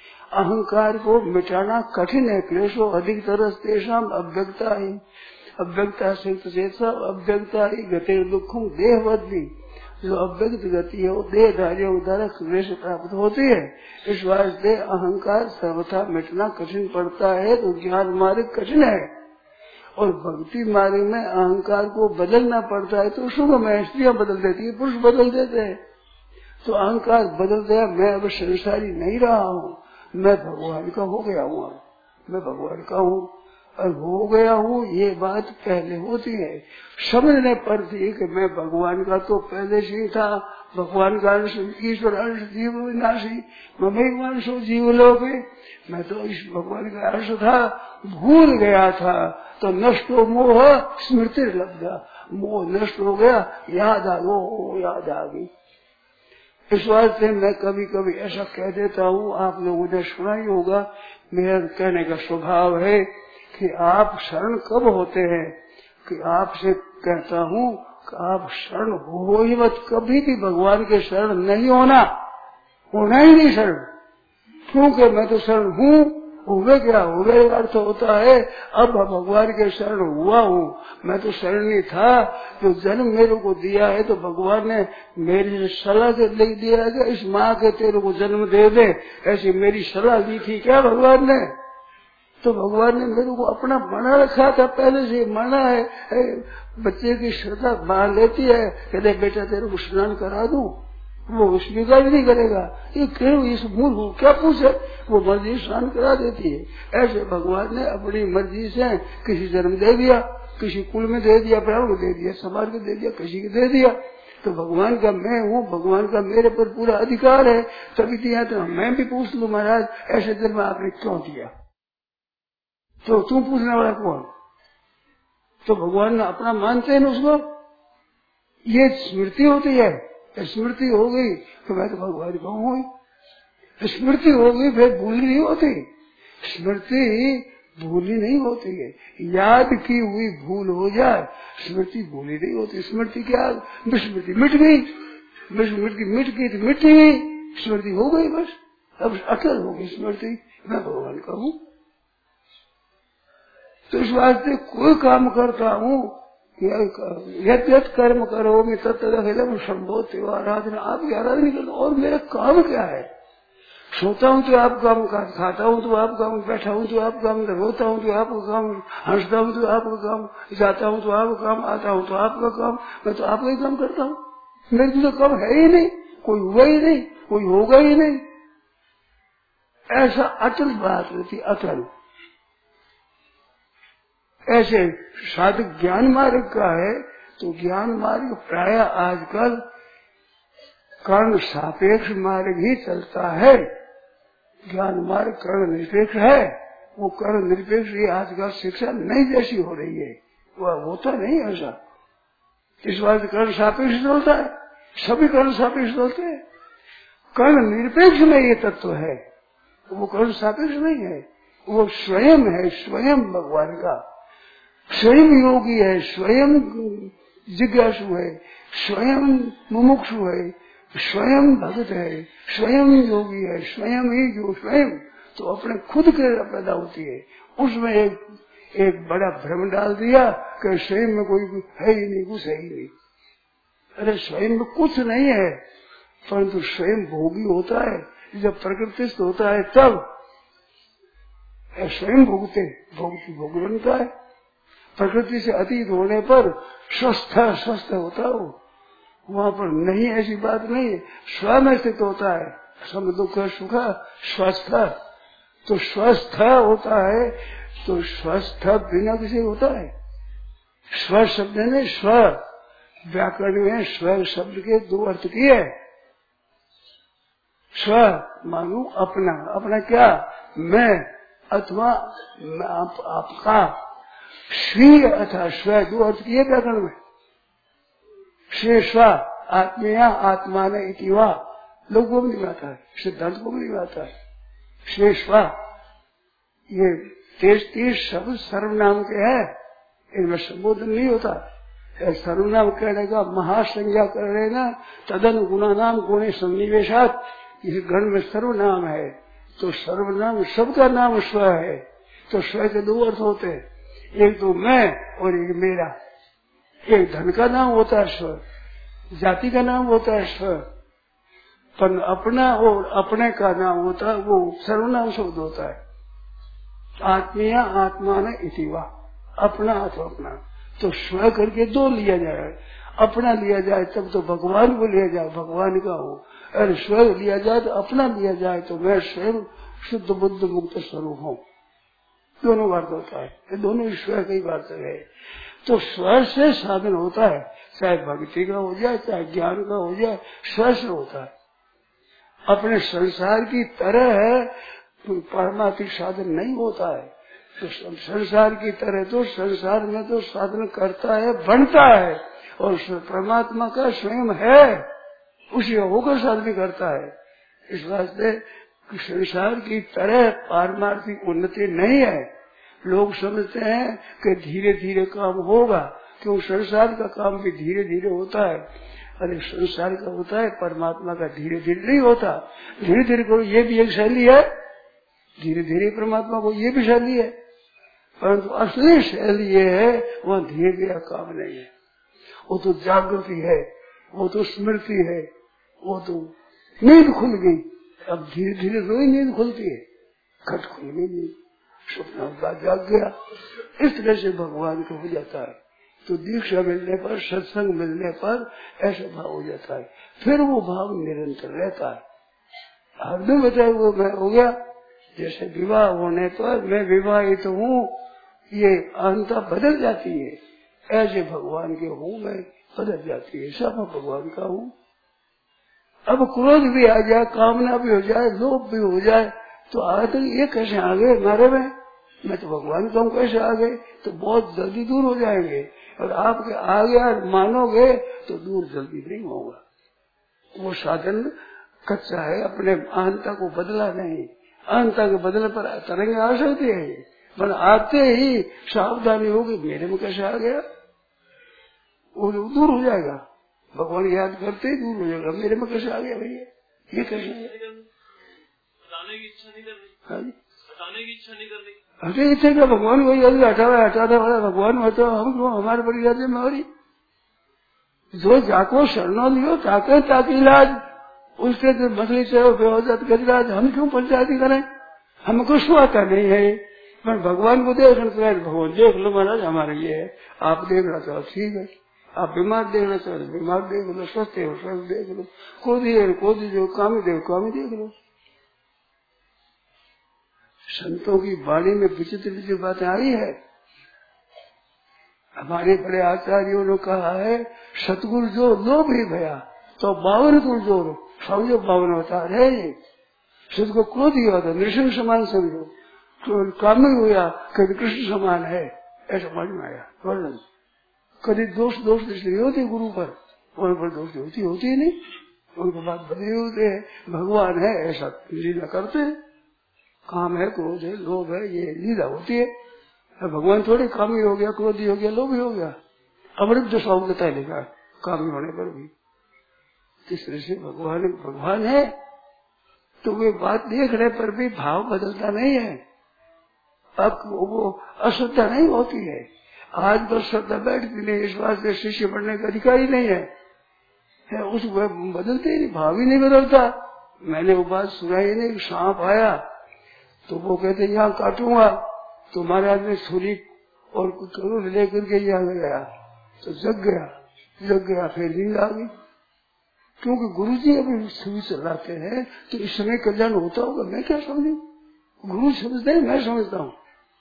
अहंकार को मिटाना कठिन है। क्लेशो अधिक तरह तेषाम अव्यक्ता ही, अव्यक्ता से अव्यक्ता ही गते दुखों देहवद्दी। जो अव्यक्त गति है वो देहधारी द्वारा क्लेश प्राप्त होती है। इस वास्ते अहंकार सर्वथा मिटना कठिन पड़ता है। तो ज्ञान मार्ग कठिन है और भक्ति मार्ग में अहंकार को बदलना पड़ता है। तो सुगम है, स्त्रियाँ बदल देती है, पुरुष बदल देते हैं। तो अहंकार बदल गया, मैं अब संसारी नहीं रहा हूँ, मैं भगवान का हो गया हूँ। अब मैं भगवान का हूँ और हो गया हूँ, ये बात पहले होती है। समझने पर थी कि मैं भगवान का तो पहले से ही था। भगवान का अंश, ईश्वर अंश, जीव विनाशी, ममेव अंशो जीवलोके, मैं तो इस भगवान का अंश था, भूल गया था। तो नष्ट हो मोह स्मृति लब्धा, मोह नष्ट हो गया, याद आ गो, याद आ गई। इस बात से मैं कभी कभी ऐसा कह देता हूँ, आप लोगों ने सुना ही होगा, मेरा कहने का स्वभाव है कि आप शरण कब होते हैं, कि आपसे कहता हूँ कि आप शरण हो ही मत, कभी भी भगवान के शरण नहीं होना ही नहीं शरण। क्योंकि मैं तो शरण हूँ, हुए क्या, हुए अर्थ होता है अब भगवान के शरण हुआ हूँ। मैं तो शरणी था, जो जन्म मेरे को दिया है तो भगवान ने मेरी सलाह से लिख दिया है कि इस माँ के तेरे को जन्म दे दे, ऐसी मेरी सलाह दी थी क्या भगवान ने? तो भगवान ने मेरे को अपना बना रखा था, पहले से मना है। बच्चे की श्रद्धा मां लेती है, कहते बेटा तेरे को स्नान करा दूं, वो स्वीकार नहीं करेगा। ये क्यों, इस मूल क्या पूछे, वो मर्जी स्नान करा देती है। ऐसे भगवान ने अपनी मर्जी से किसी जन्म दे दिया, किसी कुल में दे दिया, ब्राह्मण को दे दिया, समाज को दे दिया, किसी को दे दिया। तो भगवान का मैं हूँ, भगवान का मेरे पर पूरा अधिकार है, तभी दिया। तो मैं भी पूछ लूँ महाराज ऐसे जन्म आपने क्यों दिया, तो तू पूछने वाला कौन? तो भगवान ने अपना मानते हैं उसको, ये स्मृति होती है। स्मृति हो गई तो मैं तो भगवान का हूँ। स्मृति हो गई फिर भूली नहीं होती, स्मृति भूली नहीं होती है। याद की हुई भूल हो जाए, स्मृति भूली नहीं होती। स्मृति क्या, विस्मृति मिट गई, विस्मृति मिट गई तो मिट गई, स्मृति हो गई बस, अब अटल हो गई स्मृति, मैं भगवान का हूँ। तो इस वास्ते कोई काम करता हूँ, यत कर्म करो मैं तत्म संभव आराधना, आपकी आराधना करो। और मेरा काम क्या है? सोता हूँ तो आप काम, खाता हूँ तो आप काम, बैठा हूँ तो आप काम, रोता हूँ तो आपका काम, हंसता हूँ तो आपका काम, जाता हूँ तो आपका काम, आता हूँ तो आपका काम। मैं तो आपका ही काम करता हूँ, मेरे तो काम है ही नहीं, कोई हुआ ही नहीं, कोई होगा ही नहीं। ऐसा अटल बात रहती, अटल। ऐसे साधक ज्ञान मार्ग का है तो ज्ञान मार्ग प्राय आजकल कर्ण सापेक्ष मार्ग ही चलता है। ज्ञान मार्ग कर्ण निरपेक्ष है, वो कर्ण निरपेक्ष ही आजकल शिक्षा नहीं जैसी हो रही है, वह होता नहीं ऐसा। इस बात कर्ण सापेक्ष चलता है, सभी कर्ण सापेक्ष चलते हैं। कर्ण निरपेक्ष में ये तत्व है, वो कर्ण सापेक्ष नहीं है, वो स्वयं है, स्वयं भगवान का, स्वयं योगी है, स्वयं जिज्ञासु है, स्वयं मुमुक्षु है, स्वयं भक्त है, स्वयं योगी है, स्वयं ही जो स्वयं तो अपने खुद के पैदा होती है। उसमें एक बड़ा भ्रम डाल दिया कि स्वयं में कोई है ही नहीं, कुछ है ही नहीं। अरे स्वयं में कुछ नहीं है, परंतु स्वयं भोगी होता है जब प्रकृतिस्थ होता है तब स्वयं भोगते भोग बनता है। प्रकृति से अतीत होने पर स्वस्थ होता हो, वहाँ पर नहीं, ऐसी बात नहीं है, स्व में स्थित होता है। सम दुख सुख स्वस्थ, तो स्वस्थ होता है, तो स्वस्थ बिना किसी होता है। स्व शब्द ने स्व व्याकरण में स्व शब्द के दो अर्थ किए। स्व मानो अपना, अपना क्या, मैं अथवा आपका, स्वीय अथा स्व दो अर्थ किए व्याकरण में। श्री स्व आत्मीया आत्मा ने इतिवा लोगों को नहीं आता है, सिद्धांत को नहीं आता है। श्री स्व ये 33 शब्द सर्वनाम के हैं, इनमें संबोधन नहीं होता। सर्वनाम कहने का महासंज्ञा कर लेना, तदन गुणा नाम गुणे सन्निवेशात, इस गण में सर्वनाम है, तो सर्वनाम सबका नाम स्व है। तो स्व के दो अर्थ होते हैं, एक तो मैं और एक मेरा। एक धन का नाम होता है स्व, जाति का नाम होता है स्व, पर अपना और अपने का नाम होता है वो सर्वनाम शब्द होता है। आत्मीय आत्मा ने इतिवा, अपना अथवा अपना, तो स्व करके दो लिया जाए। अपना लिया जाए तब तो भगवान को लिया जाए, भगवान का हो। अरे स्व लिया जाए तो अपना लिया जाए तो मैं स्वयं शुद्ध बुद्ध मुक्त स्वरूप हूँ। दोनों बात होता है, ये दोनों स्व की बात है। तो स्व से साधन होता है, चाहे भक्ति का हो जाए चाहे ज्ञान का हो जाए, स्व से होता है। अपने संसार की तरह है परमात्मिक साधन नहीं होता है। तो संसार की तरह तो संसार में तो साधन करता है, बनता है, और परमात्मा का स्वयं है, उसी होकर साधन करता है। इस वास्ते संसार की तरह पारमार्थिक उन्नति नहीं है। लोग समझते हैं कि धीरे धीरे काम होगा, क्योंकि संसार का काम भी धीरे धीरे होता है। अरे संसार का होता है, परमात्मा का धीरे धीरे नहीं होता। धीरे धीरे को ये भी एक शैली है, धीरे धीरे परमात्मा को ये भी शैली है, परंतु असली शैली ये है, वहाँ धीरे धीरे काम नहीं है। वो तो जागृति है, वो तो स्मृति है, वो तो नींद खुल गई। अब धीरे धीरे रोज नींद खुलती है, खट खुल गई, स्वप्न जाग गया। इस तरह से भगवान को हो जाता है। तो दीक्षा मिलने पर, सत्संग मिलने पर ऐसा भाव हो जाता है, फिर वो भाव निरंतर रहता है। हरदम बताए वो मैं हो गया। जैसे विवाह होने पर मैं विवाहित हूँ, ये अहंता बदल जाती है, ऐसे भगवान के हूँ मैं बदल जाती है, सब भगवान का हूँ। अब क्रोध भी आ जाए, कामना भी हो जाए, लोभ भी हो जाए, तो आगे ये कैसे आ गए हमारे में, मैं तो भगवान का हूँ, कैसे आ गए, तो बहुत जल्दी दूर हो जाएंगे। और आपके आ गया मानोगे तो दूर जल्दी नहीं होगा। वो साधन कच्चा है, अपने अहंता को बदला नहीं। अहंता के बदलने पर तरंगे आ सकती है, पर आते ही सावधानी होगी, मेरे में कैसे आ गया, वो दूर हो जाएगा। भगवान याद करते ही दूर हो जाएगा, मेरे में कैसे आ गया भैया, ये कैसे हटाने की इच्छा नहीं करनी, हटाने की इच्छा नहीं करनी। हटे इच्छा क्या, भगवान को जल्दी हटाने वाला भगवान होता, हम हमारे बड़ी जाते हमारी जो जाको शरणों लियो ताके ताकि इलाज, उसके जो मछली से बेहोजात कर इलाज, हम क्यों पंचायती करें, हमको कुछ आता नहीं है। पर भगवान को देख भगवान देख लो महाराज हमारे ये है, आप देख रहा तो ठीक है, आप बीमार देख रहे तो बीमार देख लो, स्वस्थ हो स्वस्थ देख लो, कोदी जो कामी देख लो। संतों की वाणी में विचित्र विचित्र बातें आई है। हमारे बड़े आचार्यों ने कहा है, सतगुरु जो लोभ ही भया तो 52 कुल जो समझो 52 अवतार है ये। सत को क्रोध ही होता, नृसिंह समान समझो, कामी हुआ कभी कृष्ण समान है, ऐसा समझ में आया वर्णन। कभी दोष नहीं होती गुरु पर, उन पर दोष होती नहीं, उनके बाद बदले होते है, भगवान है ऐसा लीला करते है। काम है, क्रोध है, लोभ है, ये लीला होती है। भगवान थोड़ी कामी हो गया, क्रोधी हो गया, लोभी हो गया, अमृत दशाओं बताया लिखा कामी होने पर भी। तीसरे से भगवान है तो वे बात देखने पर भी भाव बदलता नहीं है। अब वो अश्रद्धा नहीं होती है। आज तो श्रद्धा बैठती नहीं, इस वास्ते शिष्य बनने का अधिकार ही नहीं है। उस बदलते ही नहीं, भाव ही नहीं बदलता। मैंने वो बात सुनाई नहीं, सांप आया तो वो कहते यहाँ काटूंगा, तो महाराज ने छुरी और करूर लेकर के यहाँ गया तो जग गया, फिर नींद आ गई। क्योंकि गुरुजी अभी छुरी चलाते हैं तो इस समय कल्याण होता होगा, मैं क्या समझू? गुरु समझते हैं, मैं समझता हूँ।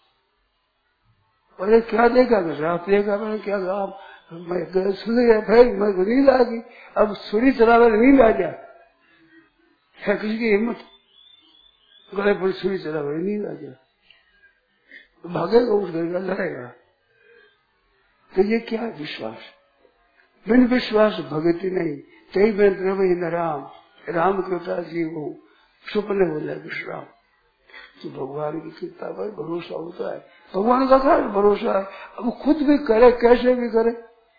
अरे क्या देखा, रात देखा, मैंने क्या कहा, मैं सुन गया, फिर मैं नींद आ गई। अब छुरी चला नींद आ गया है, किसी की हिम्मत गले पर छुरी चला नींद आ गया, तो भागेगा, उठ गएगा, लड़ेगा। तो ये क्या है विश्वास? बिन विश्वास भगति नहीं। तई में द्रवही न राम कृपा जीव हो, सुपने बोला विश्राम। तो भगवान की कृपा पर भरोसा होता है। भगवान का क्या भरोसा है? अब खुद भी करे, कैसे भी करे।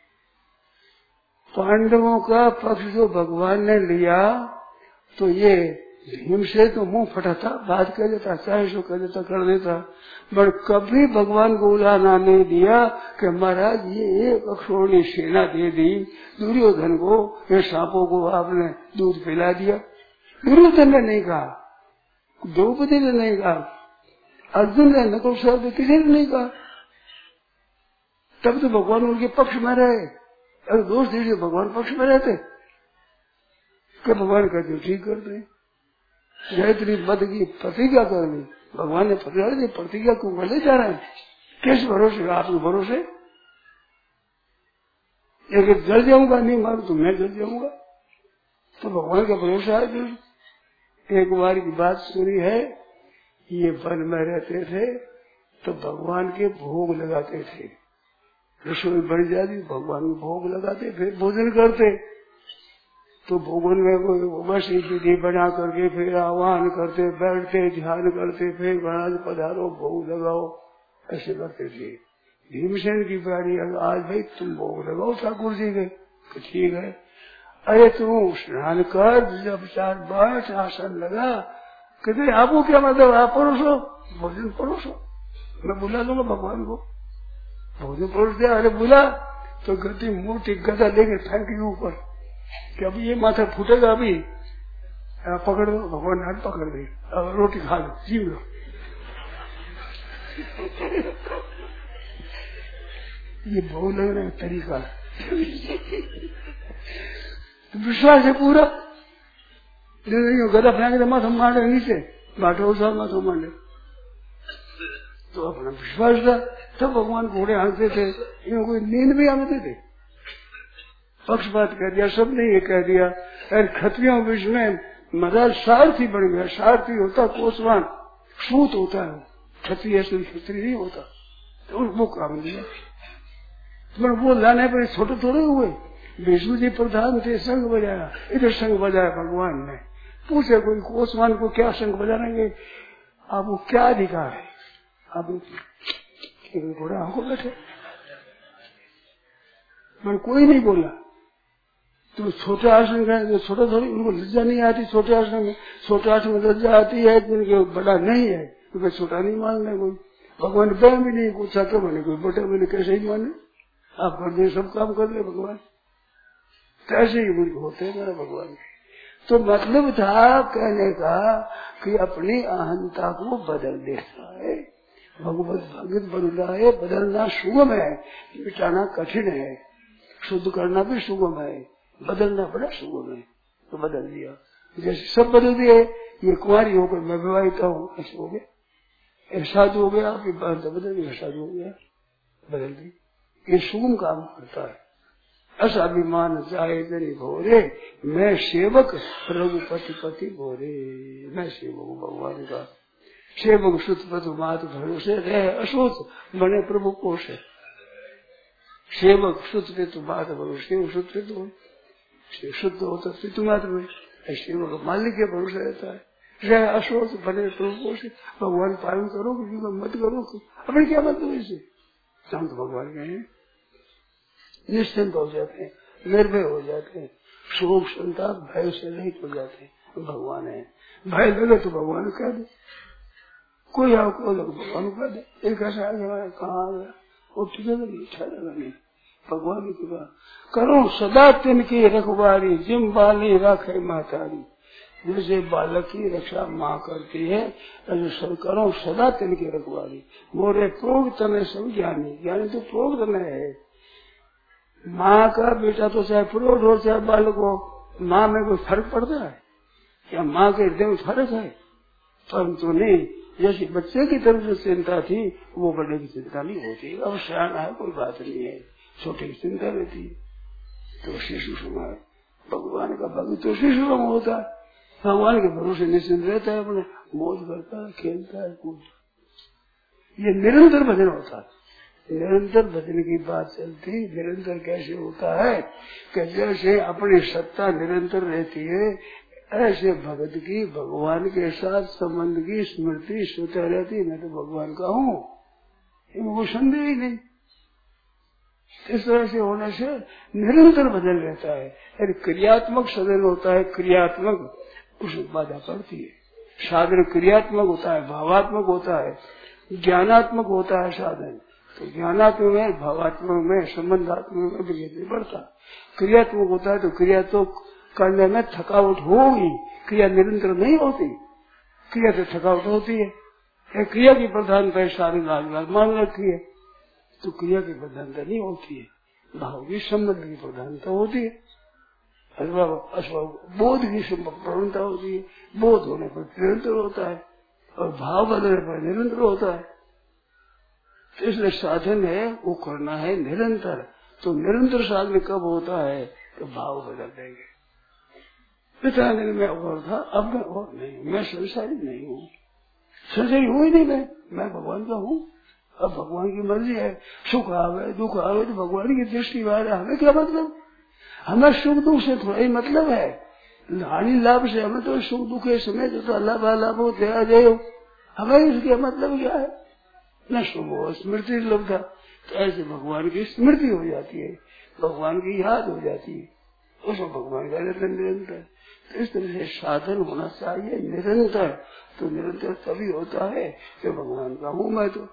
पांडवों का पक्ष जो भगवान ने लिया तो ये भीम से तो मुंह फटा था, बात कह देता, चाहे सो कह देता, कर देता, पर कभी भगवान को उलाना नहीं दिया कि महाराज ये एक अक्षोणी सेना दे दी दुर्योधन को, ये सांपों को आपने दूध पिला दिया। दुर्योधन ने नहीं कहा, द्रौपदी ने नहीं कहा, अर्जुन ने, नकुल साहब किसी ने नहीं कहा। तब तो भगवान उनके पक्ष में रहे। अगर दोष दीजिए भगवान पक्ष में रहते कि भगवान कहते ठीक करते। गायत्री मत की प्रतिज्ञा कर ली, भगवान ने प्रतिज्ञा क्यों कर ले जा रहे हैं? किस भरोसे? आपके भरोसे? अगर जल जाऊंगा नहीं मारू तो मैं जल जाऊंगा, तो भगवान का भरोसा है। एक बार की बात सुनी है, ये वन में रहते थे तो भगवान के भोग लगाते थे, रसोई बढ़ जाती, भगवान को भोग लगाते, फिर भोजन करते। तो भोजन में कोई बस विधि बना करके फिर आह्वान करते, बैठते, ध्यान करते, फिर महाराज पधारो, भोग लगाओ, ऐसे करते थे। भीमसेन की बारी, आज भाई तुम भोग लगाओ ठाकुर जी के, ठीक है। अरे तुम स्नान कर, जब चार बैठ, आसन लगा, कहते आपको क्या मतलब, आप परोसो, भोजन परोसो, मैं बुला दूंगा भगवान को, भोजन परोस दिया। अरे बुला तो गति मूर्ति गदा लेके फेंकी ऊपर कि अभी ये माथा फूटेगा, अभी पकड़ लो, भगवान हाथ पकड़ दे, अब रोटी खा लो, जीव लो। ये भोग लगने का तरीका विश्वास है पूरा। गदा फेंक दे, माथा मारे नीचे, बाटो साहब माथा मारे, तो अपना विश्वास था। तब भगवान घोड़े हाँकते थे, कोई नींद भी आते थे। पक्षपात कह दिया, सबने ये कह दिया। अरे क्षत्रियों बीच में महाराज सारथी बन गया। सारथी होता कोसवान, सूत होता है, क्षत्रिय क्षत्रिय नहीं होता, तो वो काम दिया। तो वो लाने पर छोटे थोड़े हुए। विष्णु जी प्रधान थे, संग बजाया, इधर संग बजाया भगवान ने। पूछे कोई कोसवान को क्या संग बजाएंगे, आपको क्या अधिकार है? आप घोड़ा हमको बैठे, मैंने कोई नहीं बोला। तो छोटे आसन का छोटा थोड़ी, उनको लज्जा नहीं आती छोटे आसन में। छोटे आसन में लज्जा आती है, जिनके बड़ा नहीं है तो छोटा नहीं मानना कोई। भगवान बहन भी नहीं पूछा तो मैंने कोई बटे मैंने कैसे ही माने, आप कर दे, सब काम कर ले भगवान। कैसे ही मुझे होते हैं मेरा भगवान। तो मतलब था कहने का कि अपनी अहंता को बदल देता है। भगवत भगत बनना है, बदलना सुगम है, मिटाना कठिन है। शुद्ध करना भी सुगम है, बदलना बड़ा सुगम है। तो बदल दिया, जैसे सब बदल दिए। ये कुंवारी हो गई, मैं विवाहित हूँ, ऐसे हो गया। एहसास हो गया, आपकी बात बदल गई, एहसास हो गया, बदल दी। ये सुगम काम करता है। असाभिमान जाए तेरी भोरे, मैं सेवक रघुपति पति भोरे। मैं सेवक हूँ भगवान का, सेवक सुत पतु मात भरोसे रहे, अशोच बने प्रभु कोश। सेवक सुत पितु मात भरोसे, सुत पितु शुद्ध होता पितु मात में, सेवक मालिक के भरोसे रहता है। रहे अशोच बने प्रभु कोश। भगवान पालन करो, किसी को मत करो, अपने क्या मतलब इसे, शांत भगवान कहे। निश्चिंत हो जाते हैं, निर्भय हो जाते हैं, शोक संताप भय से रहित हो जाते हैं। भगवान है, भय लगे तो भगवान कह दे, कोई आपको लगे भगवान कह दे, एक ऐसा कहाँ आ गया वो ठिकेगा नहीं, ठहरेगा नहीं। भगवान की कृपा करो सदा तिनकी रखवारी, जिम बाली रखे मातारी। जैसे बालक की रक्षा माँ करती है, ऐसे करो सदा तिनकी रखवारी। मोरे प्रोग तने सब ज्ञानी, ज्ञानी तो प्रोग तने है। माँ का बेटा तो चाहे प्रोग हो चाहे बालक हो, माँ में कोई फर्क पड़ता है क्या? माँ के हृदय में फर्क है, परंतु नहीं। जैसे बच्चे की तरफ से चिंता थी वो बड़े की चिंता नहीं होती। अब सियाना है कोई बात नहीं है, छोटे की चिंता रहती है। तो शिशु समाज भगवान का भक्त तो शिशु सम होता है, भगवान के भरोसे निश्चिंत रहता है, अपने मौज करता है, खेलता है, कूदता। ये निरंतर भजन होता है। निरंतर भजन की बात चलती, निरंतर कैसे होता है कि जैसे अपनी सत्ता निरंतर रहती है, ऐसे भगत की भगवान के साथ संबंध की स्मृति स्वतः रहती। मैं तो भगवान का हूँ, इनको संदेह ही नहीं। इस तरह से होने से निरंतर भजन रहता है। यदि क्रियात्मक साधन होता है, क्रियात्मक उसमें बाधा पड़ती है। साधन क्रियात्मक होता है, भावात्मक होता है, ज्ञानात्मक होता है साधन। तो ज्ञानात्मक में, भावात्मक में, संबंधात्मक में भेद नहीं पड़ता। क्रियात्मक होता है तो क्रिया तो करने में थकावट होगी, क्रिया निरंतर नहीं होती। क्रिया से थकावट होती है। क्रिया की प्रधानता है, सारी लाल मान रखी है, तो क्रिया की प्रधानता नहीं होती है, भाव की संबंध की प्रधानता होती है, अथवा बोध की प्रधानता होती है। बोध होने पर निरंतर होता है और भाव बदलने पर निरंतर होता है। तो इसलिए साधन है वो करना है निरंतर। तो निरंतर साधन कब होता है? तो भाव बदल देंगे। पिता दिन में और था, अब मैं और नहीं, मैं संसारी नहीं हूँ, संसारी हूँ ही नहीं, मैं भगवान का हूँ। अब भगवान की मर्जी है, सुख आवे दुख आवे तो भगवान की दृष्टि वाले, हमें क्या मतलब? हमें सुख दुख से थोड़ा ही मतलब है, हानि लाभ से हमें तो सुख दुख के समय तो अल्लाह लाभ हो दया जय हो, हमें इसके मतलब क्या है? न शुभ हो स्मृति लब्धा। तो ऐसे भगवान की स्मृति हो जाती है, भगवान की याद हो जाती है, उसमें भगवान का निरंतर। तो इस तरह से साधन होना चाहिए निरंतर। तो निरंतर तभी होता है कि भगवान का हूँ मैं तो।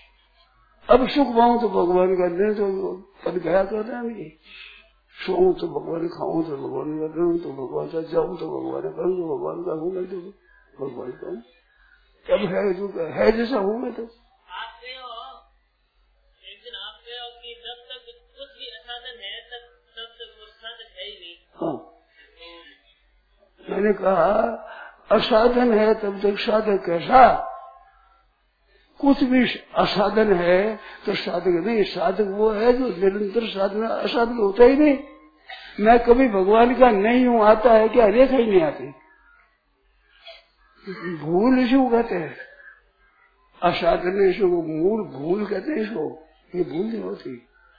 अब सुख पाऊं तो भगवान का निरंतर पद गया करता है, सोऊं तो भगवान, खाऊं तो भगवान का, रहूं तो भगवान का, जाऊं तो भगवान का, तो भगवान का हूँ मैं तो, भगवान का हूँ। अब है जो है जैसा हूँ मैं तो। एक दिन आप कहे हो कि जब तक कुछ भी असाधन है तब तक वो साधन है ही नहीं। हाँ, मैंने कहा असाधन है तब तक साधक कैसा? कुछ भी असाधन है तो साधक नहीं। साधक वो है जो निरंतर साधना, असाधक होता ही नहीं। मैं कभी भगवान का नहीं हूँ आता है क्या? रेखा ही नहीं आती। भूल इसको कहते हैं, असाधन इसको मूल भूल कहते हैं इसको। ये भूल नहीं होती।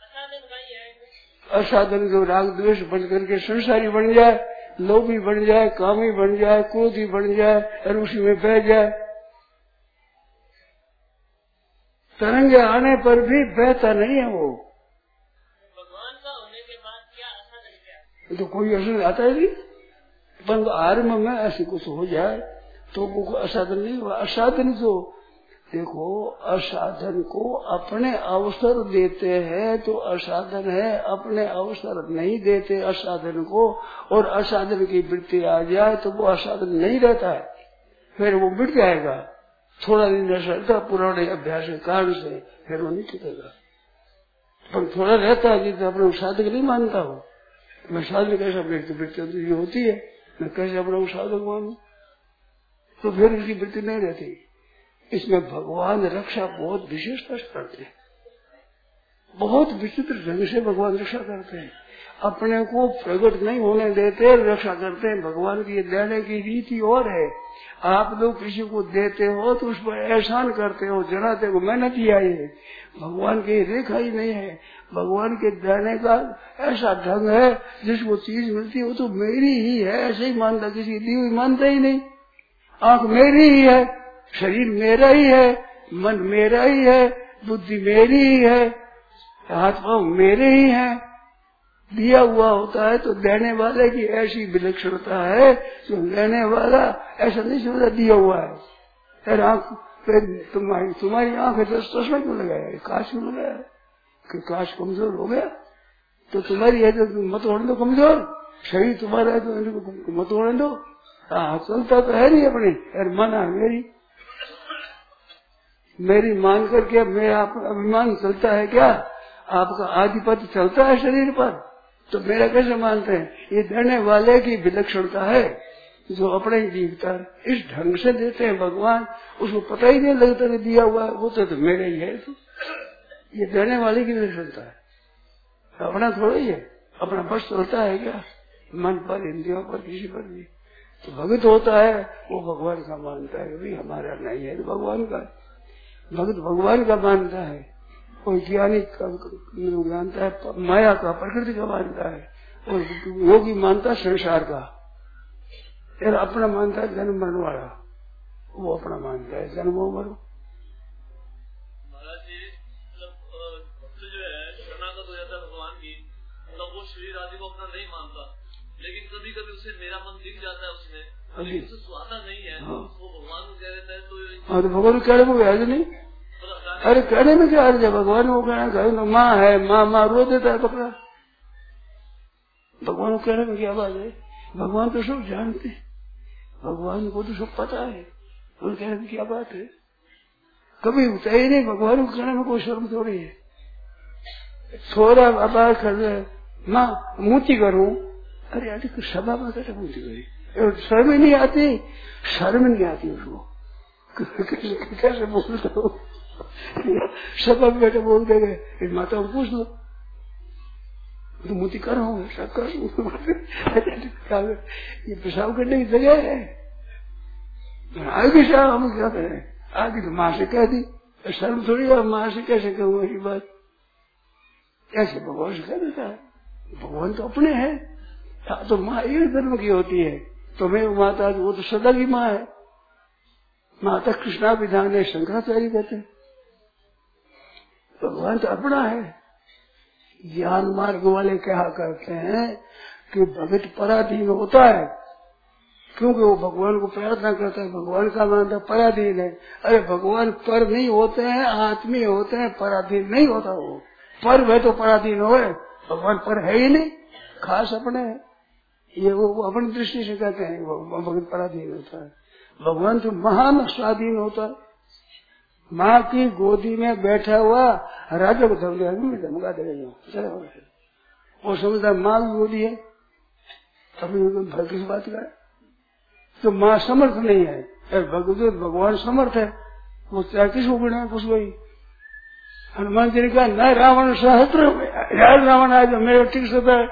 असाधन जो राग द्वेष बन करके संसारी बन जाए, लोभी बन जाए, कामी बन जाए, क्रोधी बन जाए और उसी में बह जाए, तरंगे आने पर भी बहता नहीं है वो। भगवान का होने के बाद क्या असाधन क्या? तो कोई असर आता है नहीं, पर आरम्भ में ऐसे कुछ हो जाए तो वो असाधन नहीं हुआ। असाधन जो देखो, असाधन को अपने अवसर देते हैं तो असाधन है, अपने अवसर नहीं देते असाधन को और असाधन की वृत्ति आ जाए तो वो असाधन नहीं रहता है, फिर वो मिट जाएगा। थोड़ा दिन रहता पुराने अभ्यास के कारण से, फिर वो नहीं टिकेगा। पर थोड़ा रहता है जिसे अपने साधक नहीं मानता हो। मैं साधक कैसे वृत्ति होती है, मैं कैसे अपना साधक मानू? तो फिर उसकी वृत्ति नहीं रहती। इसमें भगवान रक्षा बहुत विशेषता से करते हैं, बहुत विचित्र ढंग से भगवान रक्षा करते हैं। अपने को प्रकट नहीं होने देते, रक्षा करते हैं। भगवान की देने की रीति और है। आप लोग किसी को देते हो तो उस पर एहसान करते हो, जनाते हो मैंने दिया ये। भगवान की रेखा ही नहीं है। भगवान के देने का ऐसा ढंग है, जिसको चीज मिलती है वो तो मेरी ही है ऐसे ही मानता, किसी दी हुई मानता ही नहीं। आंख मेरी ही है, शरीर मेरा ही है, मन मेरा ही है, बुद्धि मेरी ही है, हाथ पांव मेरे ही है, दिया हुआ होता है तो देने वाले की ऐसी विलक्षणता है, जो लेने वाला ऐसा नहीं समझता दिया हुआ है। फिर आंख तुम्हारी आंख है तो चश्मा क्यों लगाया, कांच क्यों लगाया, कि कांच कमजोर हो गया तो तुम्हारी है तो मत होने दो कमजोर, शरीर तुम्हारा है तो मत होने दो। हाँ चलता तो है नहीं अपने, यार माना है मेरी मान करके मेरा अभिमान चलता है क्या, आपका आधिपत्य चलता है शरीर पर, तो मेरा कैसे मानते हैं। ये देने वाले की विलक्षणता है, जो अपने जीवता इस ढंग से देते हैं भगवान, उसको पता ही नहीं लगता कि दिया हुआ वो तो मेरे ही है। तो ये देने वाले की विलक्षणता है, अपना थोड़ा ही है। अपना बस चलता है क्या मन पर, इंद्रियों पर, किसी पर भी। तो भगत होता है वो भगवान का मानता है, भाई हमारा नहीं है तो भगवान का। भगत भगवान का मानता है, कोई ज्ञानी मानता है माया का, प्रकृति का मानता है, और योगी मानता है संसार का। फिर अपना मानता है जन्म मरण वाला, वो अपना मानता है जन्मो मरो। महाराज जी भक्त जो है शरणागत हो जाता है भगवान की, तब वो शरीर आदि को अपना नहीं मानता, लेकिन कभी कभी उसे मेरा मन दिख जाता है उसमें, लेकिन उसे स्वाता नहीं है। हाँ। वो भगवान को कह देता है तो भगवान कहने को व्याज नहीं। अरे कहने में क्या अर्ज है, भगवान को कहना माँ है, माँ रो देता है पकड़ा। भगवान को कहने में क्या बात है, भगवान तो सब जानते हैं, भगवान को तो सब पता है, तो कहने में क्या बात है। कभी होता ही नहीं, भगवान को कहने में कोई शर्म थोड़ी है। छोरा बाबा कर माँ मूर्ति करूं, अरे अरे सभा में कैसे मूर्ति करी, शर्म ही नहीं आती, शर्म नहीं आती उसको, कैसे बोलते हो। सभा में बैठे बोल देंगे, माता को पूछ लो तो मूर्ति कर रहा हूँ, सब कर ये पेशाब करने की जगह है। आगे साहब हम क्या करें, आगे तो माँ से कह दी, शर्म थोड़ी है, माँ से कैसे कहूँ ऐसी बात, ऐसे भगवान से कह देता है। भगवान तो अपने है, तो माँ एक धर्म की होती है, तो मैं माता वो तो सदा की माँ है। माता कृष्णा विधान है, शंकराचार्य कहते हैं, भगवान तो अपना है। ज्ञान मार्ग वाले क्या करते हैं कि भगत पराधीन होता है, क्योंकि वो भगवान को प्रार्थना करता है, भगवान का मानता पराधीन है। अरे भगवान पर नहीं होते हैं, आत्मीय होते हैं, पराधीन नहीं होता वो। पर वह तो पराधीन हो, भगवान पर है ही नहीं, खास अपने है। ये वो अपनी दृष्टि से कहते हैं भगत पराधीन होता है। भगवान तो महान स्वाधीन होता है। माँ की गोदी में बैठा हुआ राजा को धमका देगा, वो समझता माँ की गोदी है, अभी भर किस बात का है। तो माँ समर्थ नहीं है, भगवान समर्थ है, वो चाहे किसको बिना कुछ गई। हनुमान जी ने कहा न रावण सहस्त्र, रावण आज मेरे ठीक से बैठ,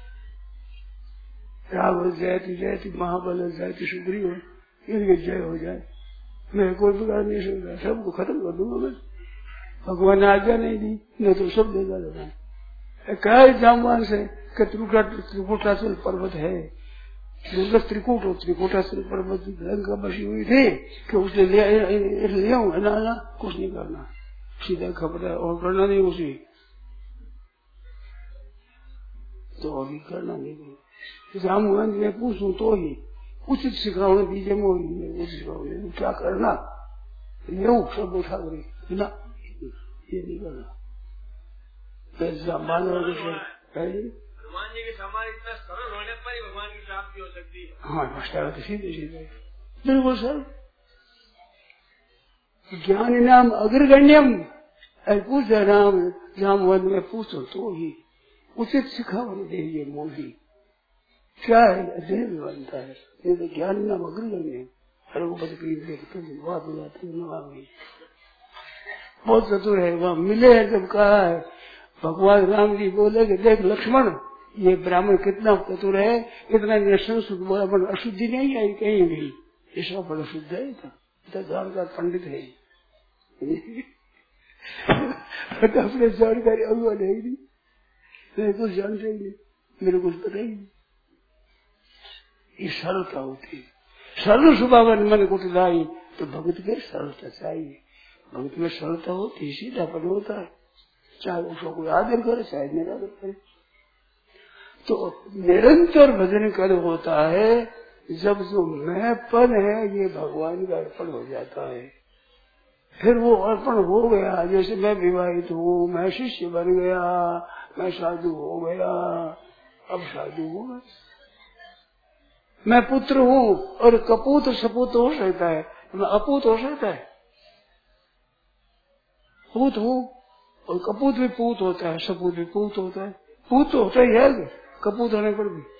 रावण जयती जयती महाबल जयती सुग्रीव, इनकी जय हो जाए, मैं कोई बिगाड़ नहीं सकता, सबको खत्म कर दूंगा मैं। भगवान ने आज्ञा नहीं दी, नहीं तो सब देगा भगवान। कहा जामवान से त्रिकूटाचल पर्वत है, त्रिकूट हो, त्रिकूटाचल पर्वत लंका बसी हुई थी कि उसने ले आऊं है ना, कुछ नहीं करना, सीधा खपड़ा और करना नहीं उसी, तो अभी करना नहीं। जामवान मैं पूछूं तो ही उचित सिखाने दीजिए, मोदी उचित सिखाने क्या करना, ये सब उठा करी ना, ये नहीं करना। भगवान जी के समान इतना सरल होने पर ही भगवान की प्राप्ति हो सकती है। हाँ मास्टर तो सीधे सीधे बिल्कुल सर। ज्ञान नाम अग्रगण्यम, पूछ राम जामवन में पूछो तो ही उचित सिखावन दीजिए मोदी, क्या है अध्ययन में बनता है, ये तो ज्ञान नाम अग्रगण्य है। बहुत चतुर है, वहाँ मिले हैं जब कहा है भगवान राम जी बोले कि देख लक्ष्मण ये ब्राह्मण कितना चतुर है, इतना संस्कृत ब्राह्मण अशुद्धि नहीं आई कहीं भी, ये सब बड़ा शुद्ध है, इतना जानकार पंडित है। अपने जानकारी अगुआ नहीं, मैं कुछ जानते ही नहीं, मेरे कुछ पता ही नहीं। ये सरलता होती है, सरल स्वभाव मन को लाई, तो भगत में सरलता चाहिए। भगत में सरलता होती है, सीधापन होता है, चाहे उसको कोई आदर करे चाहे निरादर करे। तो निरंतर भजन कर होता है जब जो मैंपन है ये भगवान का अर्पण हो जाता है। फिर वो अर्पण हो गया, जैसे मैं विवाहित हूँ, मैं शिष्य बन गया, मैं साधु हो गया, अब साधु हूँ मैं पुत्र हूँ, और कपूत सपूत हो सकता है, मैं अपूत हो सकता है। पूत हूँ और कपूत भी पूत होता है, सपूत भी पूत होता है। पूत तो होता ही है, कपूत होने पर भी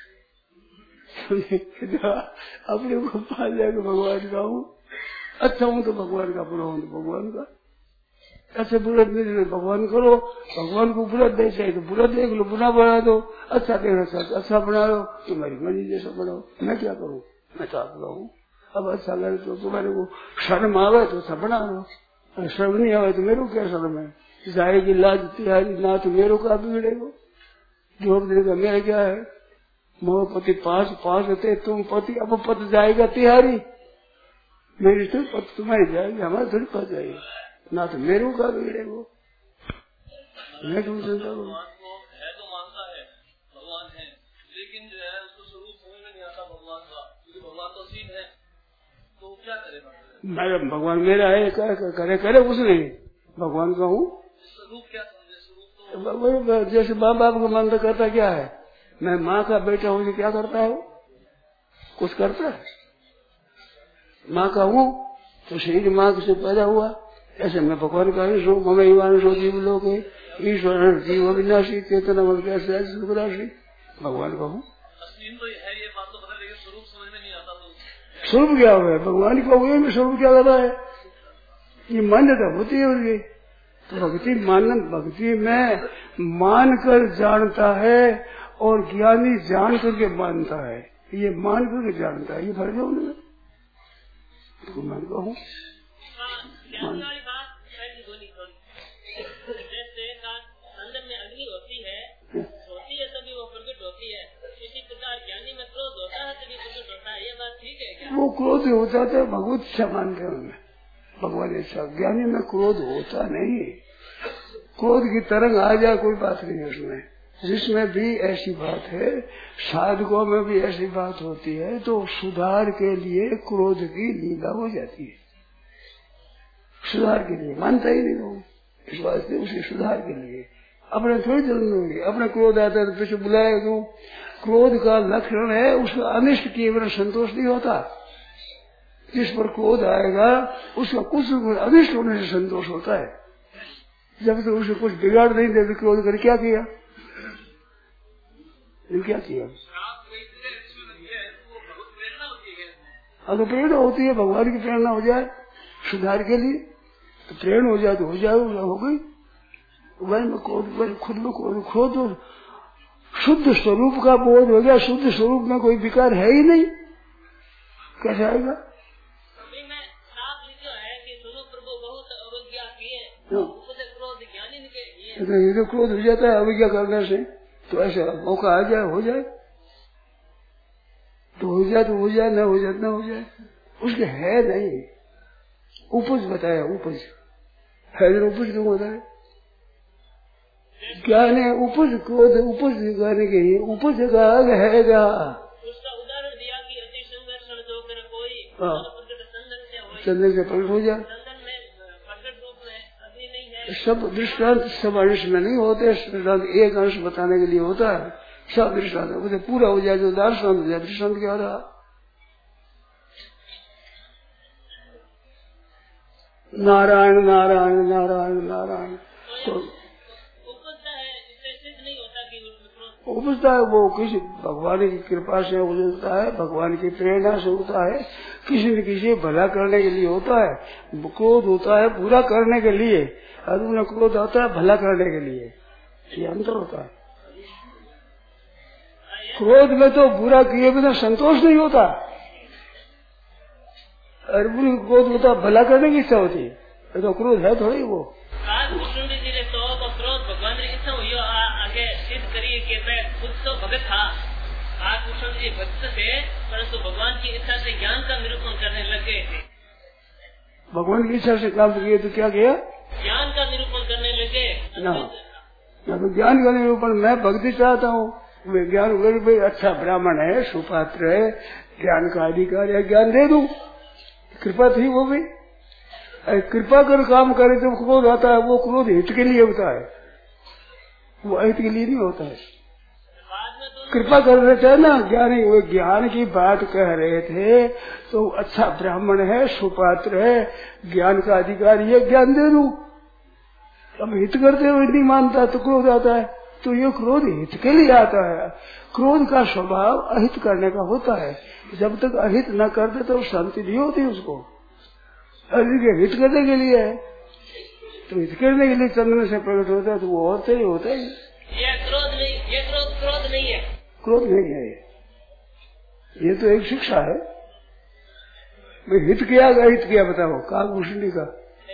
अपने को पा जाएगा भगवान का हूँ, अच्छा हूँ तो भगवान का, बुरा हूँ तो भगवान का। अच्छा बुरा नहीं भगवान करो, भगवान को बुरा दे चाहिए तो बुरा देख लो, बुरा बना दो, अच्छा देखना चाहते अच्छा बना लो, तुम्हारी मर्जी जैसा बनाओ, मैं क्या करूँ, मैं तो आपका हूँ। अब अच्छा लगे तो तुम्हारे को शर्म आवे तो अच्छा बना लो, शर्म नहीं आवे तो मेरे को क्या शर्म है, जाएगी लाज तिहारी ना तो मेरे को बिगड़ेगा, जो देगा मेरा क्या है। मोह पति पांच होते, तुम पति, अब पति जाएगा तिहारी, मेरी तो पति तुम्हारी जाएगी, हमारी थोड़ी पत जाएगी, ना तो मेरे को बिगड़ेगा। मैं तुम चिंता करूँ है तो मानता है भगवान है, लेकिन जो है उसको स्वरूप समझ में नहीं आता भगवान का, क्योंकि भगवान तो असीम है, तो क्या करेगा? मैं भगवान मेरा है, करे कुछ नहीं, भगवान का हूँ। स्वरूप क्या समझे? स्वरूप तो जैसे माँ बाप को मन करता क्या है, मैं माँ का बेटा हूँ, क्या करता है वो, कुछ करता है। माँ का हूँ तो शरीर माँ से पैदा हुआ, ऐसे मैं भगवान का अंश हूँ। मम ईवांशो जीव लोके ईश्वर जीव अविनाशी चेतन राशि, भगवान का हूँ। स्वरूप क्या हुआ है भगवान का हुए में, स्वरूप क्या लगा है, ये मान्यता होती है उनकी। तो भक्ति में मानकर जानता है और ज्ञानी जान करके मानता है, ये मान करके जानता है, ये फर्क है उनमें। तो मानता हूँ अंदर में अग्नि होती है तभी वो प्रकट होती है, इसी प्रकार ज्ञानी में क्रोध होता है तभी प्रकट होता है, ये बात ठीक है क्या? वो क्रोध होता है भगवत इच्छा मानते हैं भगवान इच्छा, ज्ञानी में क्रोध होता नहीं। क्रोध की तरंग आ जाए कोई बात नहीं उसमें, जिसमें भी ऐसी बात है, साधकों में भी ऐसी बात होती है, तो सुधार के लिए क्रोध की लीला हो जाती है, सुधार के लिए मानता ही नहीं वो, इस बात से उसे सुधार के लिए अपने थोड़ी जरूरत होगी। अपने क्रोध आता है तो पीछे बुलाएगा क्यों? क्रोध का लक्षण है उसका अनिष्ट किए बिना संतोष नहीं होता। जिस पर क्रोध आएगा उसका कुछ अनिष्ट होने से संतोष होता है। जब तो उसे कुछ बिगाड़ नहीं दे, क्रोध कर क्या किया, क्या किया? अगर प्रेरणा होती है, भगवान की प्रेरणा हो जाए सुधार के लिए तो प्रेरणा हो जाए तो हो जाए, हो गई। वही में खुद में खोद शुद्ध स्वरूप का बोध हो गया, शुद्ध स्वरूप में कोई विकार है ही नहीं, कैसे आएगा? ये तो क्रोध हो जाता है अविज्ञा करने से, तो ऐसा मौका आ जाए हो जाए तो हो जाए, तो हो जाए, न हो जाए न हो जाए, उसके है नहीं। उपज बताया, उपज है, उपज क्यों बताया? ज्ञान है उपज, क्रोध उपज करने के लिए उपज का है क्या? उसका उदाहरण दिया कि अति संघर्ष जो कर कोई चंदन से प्रकट हो जाए, सब दृष्टांत सब अंश में नहीं होते, दृष्टांत एक अंश बताने के लिए होता है, सब दृष्टांत उसे पूरा हो जाए जो दर्शन हो जाए, दृष्टांत क्या रहा? नारायण नारायण नारायण नारायण तो उपजता है, वो किसी भगवान की कृपा से होता है, भगवान की प्रेरणा से होता है, किसी न किसी भला करने के लिए होता है। क्रोध होता है बुरा करने के लिए, और क्रोध होता है भला करने के लिए, ये अंतर होता है। क्रोध में तो बुरा किए बिना संतोष नहीं होता, और क्रोध होता भला करने की इच्छा होती है, तो क्रोध है थोड़ी वो। भगवान की इच्छा हुई आगे सिद्ध करिए कि मैं खुद तो भगत था, आत्मकृष्ण जी भक्त थे, परंतु भगवान की इच्छा से ज्ञान का निरूपण करने लग गए थे। भगवान की इच्छा से काम किए तो क्या किया? ज्ञान का निरूपण करने लगे ना तो ज्ञान का निरूपण, मैं भक्ति चाहता हूँ, वे ज्ञान भाई अच्छा ब्राह्मण है, सुपात्र है, ज्ञान का अधिकारी है, ज्ञान दे दूं, कृपा थी वो भी। कृपा कर काम करे तो क्रोध आता है, वो क्रोध हित के लिए होता है, वो अहित के लिए नहीं होता है। कृपा कर रहे थे ना ज्ञानी, वो ज्ञान की बात कह रहे थे तो अच्छा ब्राह्मण है, सुपात्र है, ज्ञान का अधिकारी है, ज्ञान दे दूं। अब हित करते हुए नहीं मानता तो क्रोध आता है, तो ये क्रोध हित के लिए आता है। क्रोध का स्वभाव अहित करने का होता है, जब तक अहित न करते तो शांति नहीं होती उसको। हित करने के लिए है, तो हित करने के लिए चंद्र से प्रकट होता है, तो वो और से ही होता है। ये क्रोध नहीं, ये क्रोध नहीं है, क्रोध नहीं है, ये तो एक शिक्षा है। मैं हित किया अहित किया बताओ, काकभूषणी का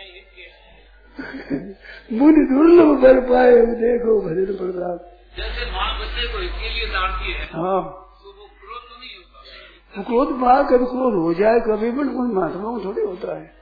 मुनि दुर्लभ कर पाए, देखो भजन प्रताप। जैसे माँ बच्चे को इसके लिए डांटती है, हाँ, तो वो क्रोध तो नहीं होता। क्रोध माँ कभी क्रोध हो जाए कभी भी महात्मा को थोड़ी होता है।